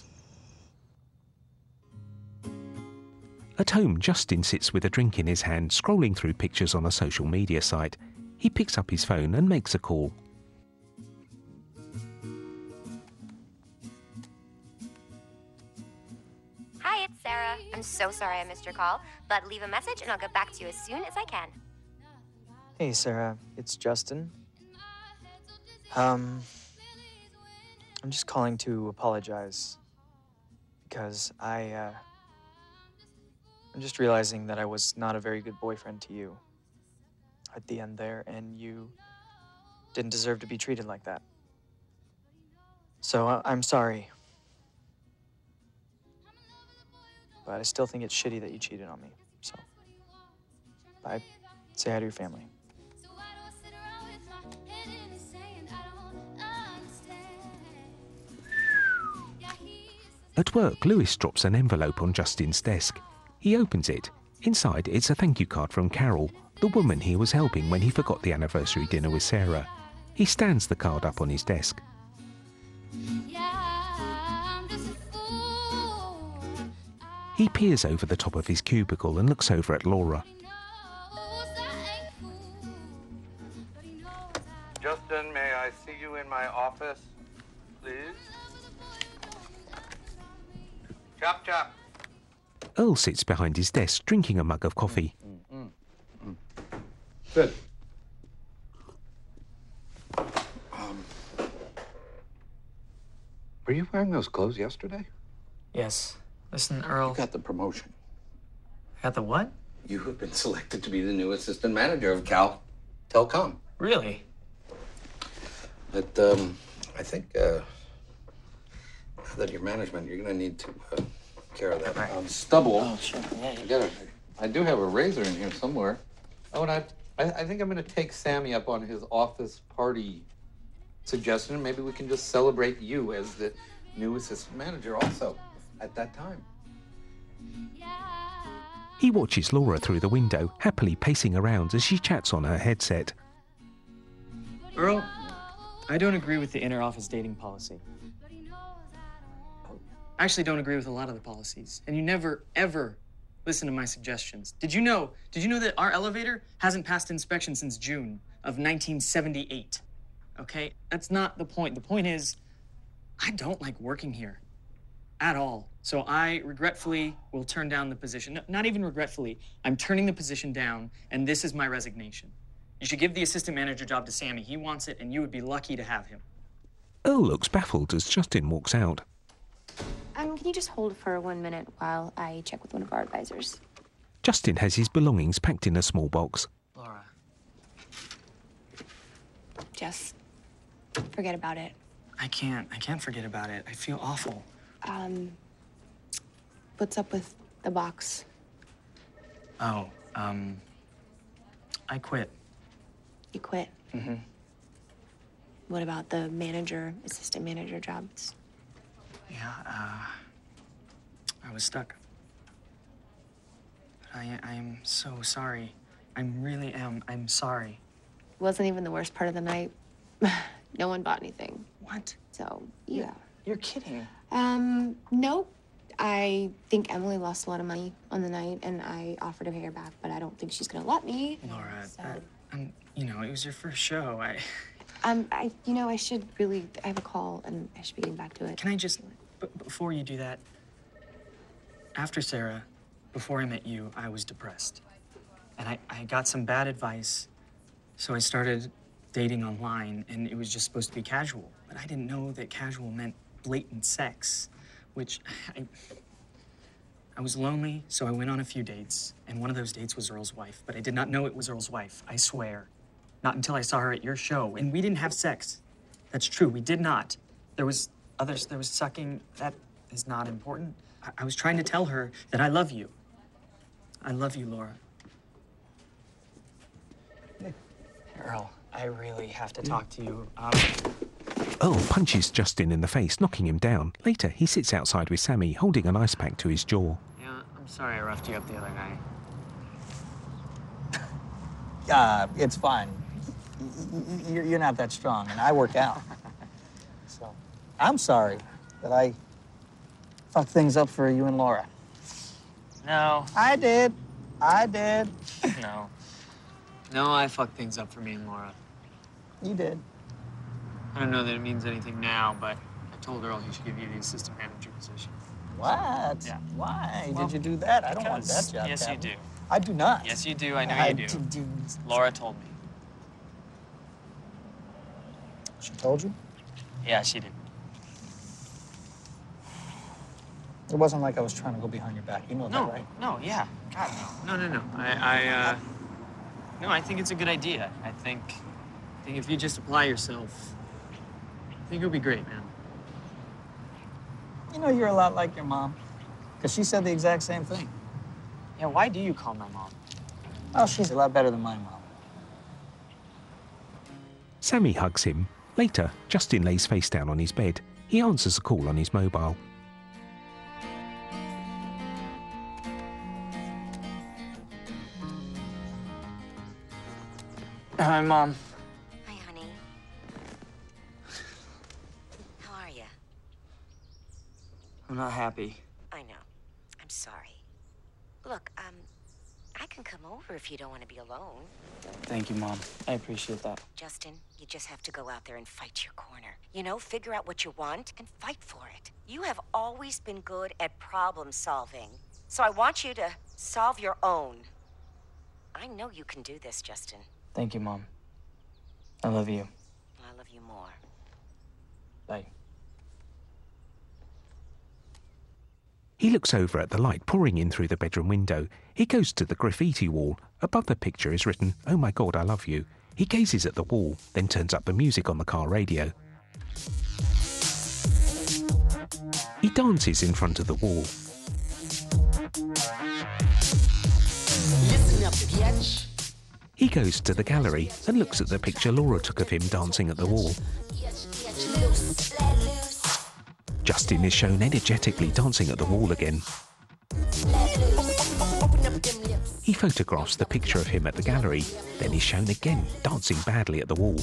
At home, Justin sits with a drink in his hand, scrolling through pictures on a social media site. He picks up his phone and makes a call. Hi, it's Sarah. I'm so sorry I missed your call, but leave a message and I'll get back to you as soon as I can. Hey, Sarah. It's Justin. I'm just calling to apologize because I'm just realizing that I was not a very good boyfriend to you at the end there, and you didn't deserve to be treated like that. So I'm sorry. But I still think it's shitty that you cheated on me, so. Bye. Say hi to your family. At work, Lewis drops an envelope on Justin's desk. He opens it. Inside, it's a thank you card from Carol, the woman he was helping when he forgot the anniversary dinner with Sarah. He stands the card up on his desk. He peers over the top of his cubicle and looks over at Laura. Justin, may I see you in my office, please? Chop, chop. Earl sits behind his desk, drinking a mug of coffee. Good. Were you wearing those clothes yesterday? Yes. Listen, Earl. You got the promotion. Got the what? You have been selected to be the new assistant manager of Cal Telcom. Really? But I think now that you're management, you're gonna need to care of that stubble. Oh, sure. Yeah. I do have a razor in here somewhere. Oh, and I think I'm gonna take Sammy up on his office party suggestion. Maybe we can just celebrate you as the new assistant manager also at that time. He watches Laura through the window, happily pacing around as she chats on her headset. Earl, I don't agree with the inter-office dating policy. I actually don't agree with a lot of the policies. And you never, ever listen to my suggestions. Did you know that our elevator hasn't passed inspection since June of 1978? Okay? That's not the point. The point is, I don't like working here at all. So I regretfully will turn down the position. No, not even regretfully. I'm turning the position down, and this is my resignation. You should give the assistant manager job to Sammy. He wants it, and you would be lucky to have him. Earl looks baffled as Justin walks out. Can you just hold for 1 minute while I check with one of our advisors? Justin has his belongings packed in a small box. Laura. Just forget about it. I can't forget about it. I feel awful. What's up with the box? Oh, I quit. You quit? Mm-hmm. What about the assistant manager jobs? Yeah, I was stuck. But I am so sorry. I really am. I'm sorry. It wasn't even the worst part of the night. No one bought anything. What? So, yeah. You're kidding. Nope. I think Emily lost a lot of money on the night, and I offered to pay her back, but I don't think she's gonna let me. Laura, so. it was your first show. I should really, I have a call, and I should be getting back to it. Can I just, before you do that, after Sarah, before I met you, I was depressed. And I got some bad advice, so I started dating online, and it was just supposed to be casual. But I didn't know that casual meant blatant sex, which I was lonely, so I went on a few dates, and one of those dates was Earl's wife, but I did not know it was Earl's wife, I swear. Not until I saw her at your show, and we didn't have sex. That's true, we did not. There was sucking. That is not important. I was trying to tell her that I love you. I love you, Laura. Earl, I really have to talk to you. Earl punches Justin in the face, knocking him down. Later, he sits outside with Sammy, holding an ice pack to his jaw. Yeah, I'm sorry I roughed you up the other night. It's fine. You're not that strong, and I work out. So, I'm sorry that I fucked things up for you and Laura. No. I did. No. No, I fucked things up for me and Laura. You did. I don't know that it means anything now, but I told Earl he should give you the assistant manager position. What? Yeah. Why did you do that? I don't want that job. Yes, you do. I do not. Yes, you do. I know you do. Laura told me. She told you? Yeah, she did. It wasn't like I was trying to go behind your back. You know that, right? No, yeah. God, no. No. No, I think it's a good idea. I think if you just apply yourself, I think it'll be great, man. You know, you're a lot like your mom. Because she said the exact same thing. Yeah, why do you call my mom? Oh, she's a lot better than my mom. Sammy hugs him. Later, Justin lays face down on his bed. He answers a call on his mobile. Hi, Mom. Hi, honey. How are you? I'm not happy. I know. I'm sorry. Look, I can come over if you don't want to be alone. Thank you, Mom. I appreciate that. Justin, you just have to go out there and fight your corner. You know, figure out what you want and fight for it. You have always been good at problem solving. So I want you to solve your own. I know you can do this, Justin. Thank you, Mom. I love you. I love you more. Bye. He looks over at the light pouring in through the bedroom window. He goes to the graffiti wall. Above the picture is written, "Oh my God, I love you." He gazes at the wall, then turns up the music on the car radio. He dances in front of the wall. Listen up, bitch. He goes to the gallery and looks at the picture Laura took of him dancing at the wall. Justin is shown energetically dancing at the wall again. He photographs the picture of him at the gallery, then is shown again dancing badly at the wall.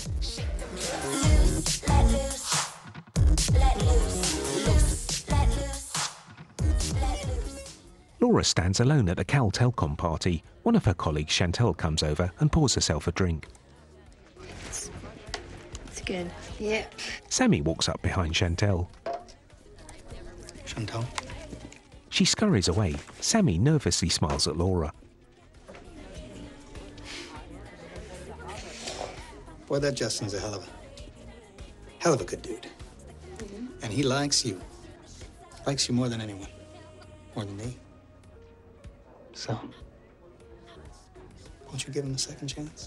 Laura stands alone at the Cal Telcom party. One of her colleagues, Chantel, comes over and pours herself a drink. It's good. Yep. Sammy walks up behind Chantel. Chantel? She scurries away. Sammy nervously smiles at Laura. Boy, that Justin's a hell of a good dude. And he likes you. Likes you more than anyone. More than me. So, won't you give him a second chance?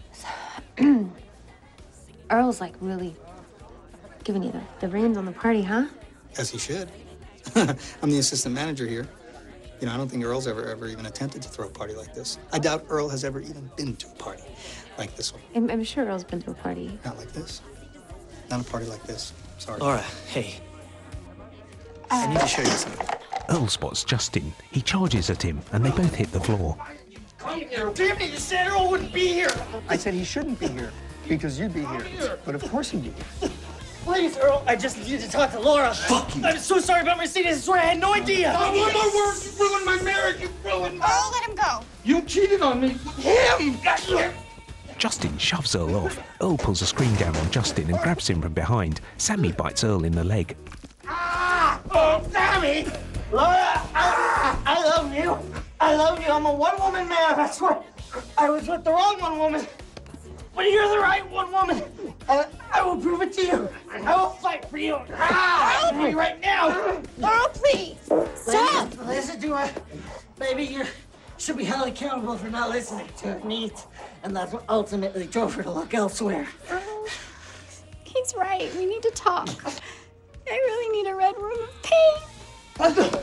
Earl's like really giving you the reins on the party, huh? As he should. I'm the assistant manager here. You know, I don't think Earl's ever even attempted to throw a party like this. I doubt Earl has ever even been to a party like this one. I'm sure Earl's been to a party. Not like this. Not a party like this. Sorry. Laura, hey. I need to show you something. Earl spots Justin. He charges at him, and they both hit the floor. Come here. Damn it, you said Earl wouldn't be here. I said he shouldn't be here because you'd be here. But of course he'd be here. Please, Earl, I just need you to talk to Laura. Fuck you. I'm so sorry about Mercedes. I swear I had no idea. Oh, one more word. You ruined my marriage. You ruined my... Earl, let him go. You cheated on me. Him. Justin shoves Earl off. Earl pulls a screen down on Justin and grabs him from behind. Sammy bites Earl in the leg. Oh, Sammy! Laura, I love you. I love you. I'm a one-woman man. I swear. I was with the wrong one woman. But you're the right one woman. And I will prove it to you. I will fight for you. I'll be right now. Earl, please! Stop! Listen to her. Maybe you should be held accountable for not listening to her needs. And that's what ultimately drove her to look elsewhere. Earl, he's right. We need to talk. I really need a red room of pain.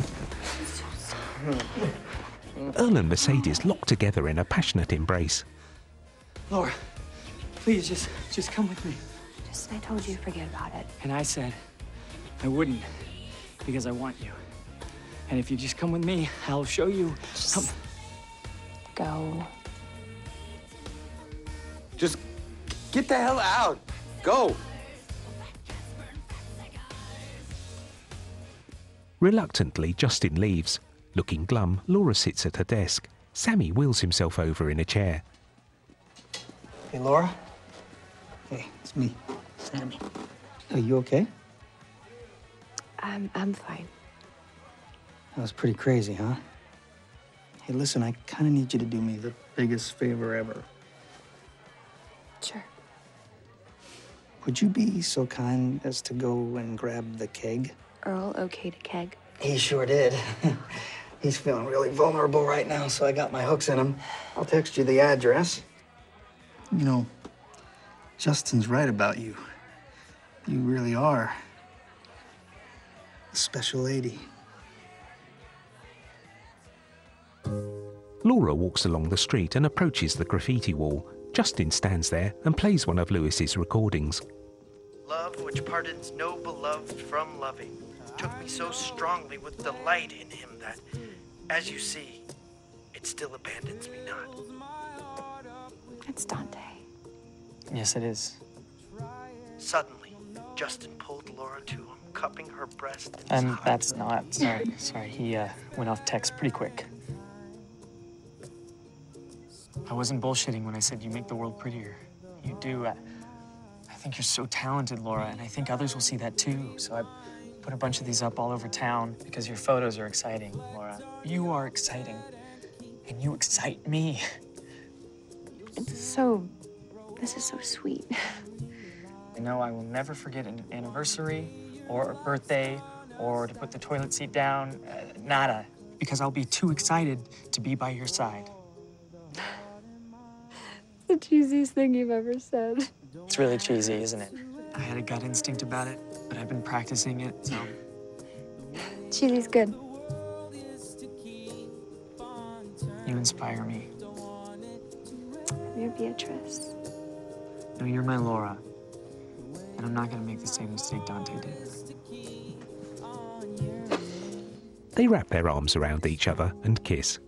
Earl and Mercedes lock together in a passionate embrace. Laura, please just come with me. I told you to forget about it. And I said I wouldn't because I want you. And if you just come with me, I'll show you. Go. Just get the hell out. Go. Reluctantly, Justin leaves. Looking glum, Laura sits at her desk. Sammy wheels himself over in a chair. Hey, Laura. Hey, it's me, Sammy. Are you okay? I'm fine. That was pretty crazy, huh? Hey, listen, I kind of need you to do me the biggest favor ever. Sure. Would you be so kind as to go and grab the keg? Earl, okay to keg He sure did. He's feeling really vulnerable right now, so I got my hooks in him. I'll text you the address. You know, Justin's right about you. You really are a special lady. Laura walks along the street and approaches the graffiti wall. Justin stands there and plays one of Lewis's recordings. Love which pardons no beloved from loving took me so strongly with delight in him that, as you see, it still abandons me not. It's Dante. Yes, it is. Suddenly, Justin pulled Laura to him, cupping her breast. And that's not, sorry, he went off text pretty quick. I wasn't bullshitting when I said you make the world prettier. You do. I think you're so talented, Laura, and I think others will see that too. So I put a bunch of these up all over town because your photos are exciting, Laura. You are exciting, and you excite me. This is so sweet. You know, I will never forget an anniversary or a birthday or to put the toilet seat down, nada, because I'll be too excited to be by your side. The cheesiest thing you've ever said. It's really cheesy, isn't it? I had a gut instinct about it, but I've been practicing it, so. Cheesy's good. You inspire me. You're Beatrice. No, you're my Laura. And I'm not gonna make the same mistake Dante did. They wrap their arms around each other and kiss.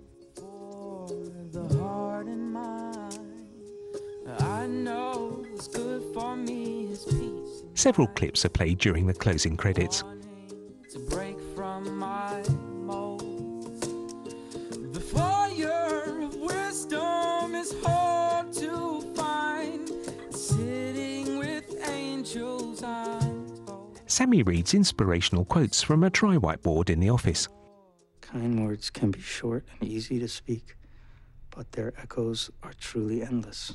Several clips are played during the closing credits. To break from my mold. The fire of wisdom is hard to find. Sitting with angels, I'm told. Sammy reads inspirational quotes from a dry whiteboard in the office. Kind words can be short and easy to speak, but their echoes are truly endless.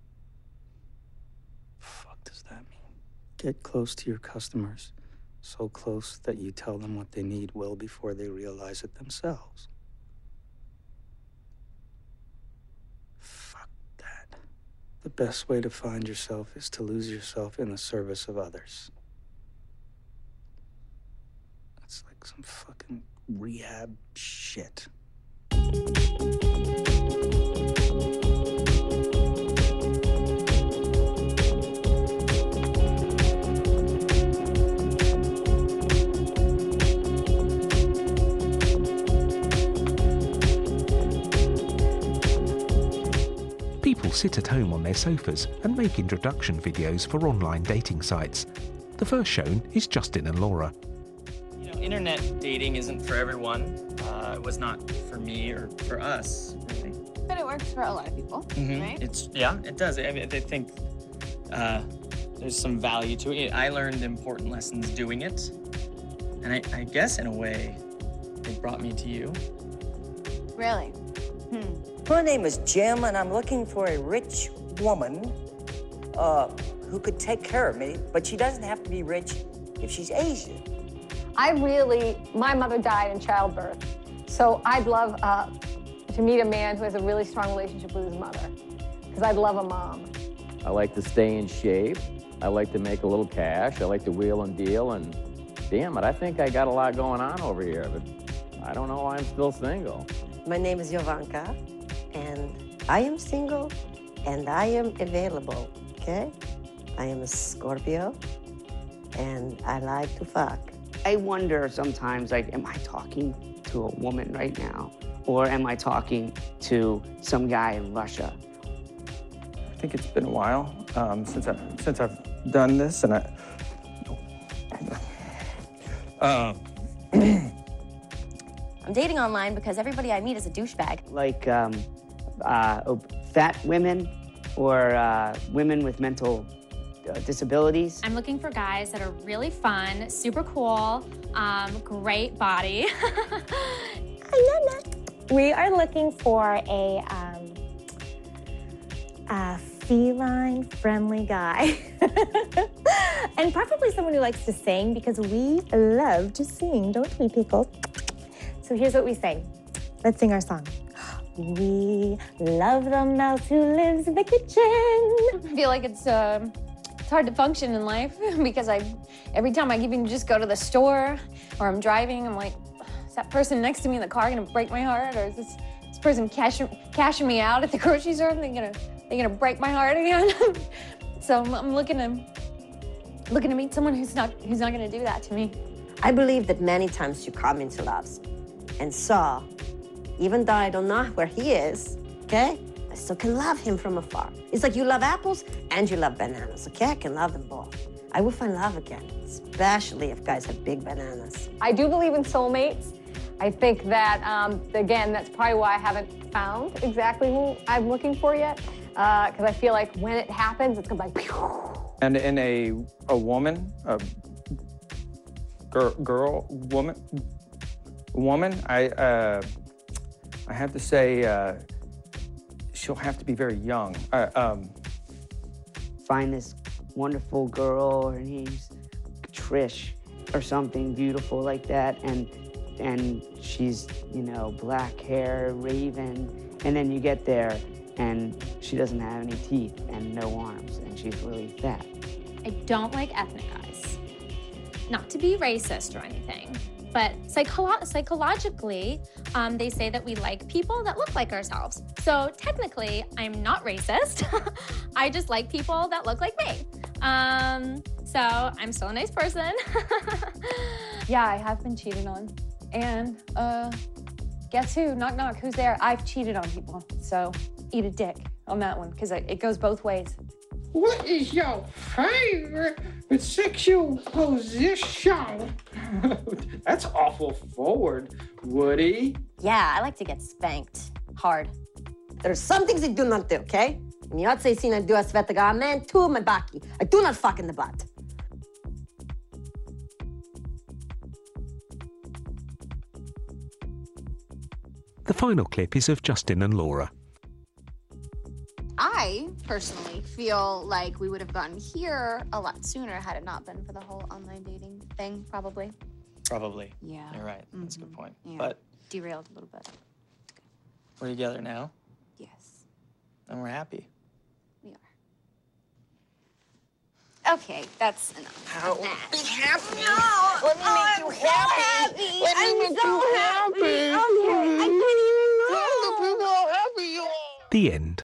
Fuck does that mean? Get close to your customers, so close that you tell them what they need well before they realize it themselves. Fuck that. The best way to find yourself is to lose yourself in the service of others. That's like some fucking rehab shit. People sit at home on their sofas and make introduction videos for online dating sites. The first shown is Justin and Laura. You know, internet dating isn't for everyone. It was not for me or for us, really. But it works for a lot of people, right? Yeah, it does. I mean, I think there's some value to it. I learned important lessons doing it. And I guess, in a way, it brought me to you. Really? My name is Jim, and I'm looking for a rich woman who could take care of me, but she doesn't have to be rich if she's Asian. My mother died in childbirth, so I'd love to meet a man who has a really strong relationship with his mother, because I'd love a mom. I like to stay in shape. I like to make a little cash. I like to wheel and deal, and damn it, I think I got a lot going on over here, but I don't know why I'm still single. My name is Jovanka, and I am single, and I am available, okay? I am a Scorpio, and I like to fuck. I wonder sometimes, like, am I talking to a woman right now? Or am I talking to some guy in Russia? I think it's been a while since I've done this, and I'm dating online because everybody I meet is a douchebag. Like fat women or women with mental disabilities? I'm looking for guys that are really fun, super cool, great body. We are looking for a feline, friendly guy. And preferably someone who likes to sing, because we love to sing, don't we, Pickles? So here's what we say. Let's sing our song. We love the mouse who lives in the kitchen. I feel like it's hard to function in life because every time I even just go to the store or I'm driving, I'm like, is that person next to me in the car gonna break my heart, or is this person cashing me out at the grocery store? They're gonna break my heart again. So I'm looking to meet someone who's not gonna do that to me. I believe that many times you come into love, and so, even though I don't know where he is, okay, I still can love him from afar. It's like you love apples and you love bananas, okay? I can love them both. I will find love again, especially if guys have big bananas. I do believe in soulmates. I think that, again, that's probably why I haven't found exactly who I'm looking for yet, because I feel like when it happens, it's gonna be like, And in a woman, woman, I have to say, she'll have to be very young. Find this wonderful girl, her name's Trish or something beautiful like that, and she's, you know, black hair, raven, and then you get there and she doesn't have any teeth and no arms, and she's really fat. I don't like ethnic guys. Not to be racist or anything, but psychologically, they say that we like people that look like ourselves. So technically, I'm not racist. I just like people that look like me. So I'm still a nice person. Yeah, I have been cheated on. And guess who? Knock, knock, who's there? I've cheated on people. So eat a dick on that one, because it goes both ways. What is your favorite sexual position? That's awful forward, Woody. Yeah, I like to get spanked hard. There's some things I do not do, okay? And ja say sina do svetega men tu me baki. I do not fuck in the butt. The final clip is of Justin and Laura. I personally feel like we would have gotten here a lot sooner had it not been for the whole online dating thing, probably. Probably. Yeah. You're right. That's a good point. Yeah. But Derailed a little bit. we're together now. Yes. And we're happy. We are. Okay, that's enough. How? Of that. Be happy. No! Let me make you happy. Let me make you happy. Okay, I can't even How happy you are. The end.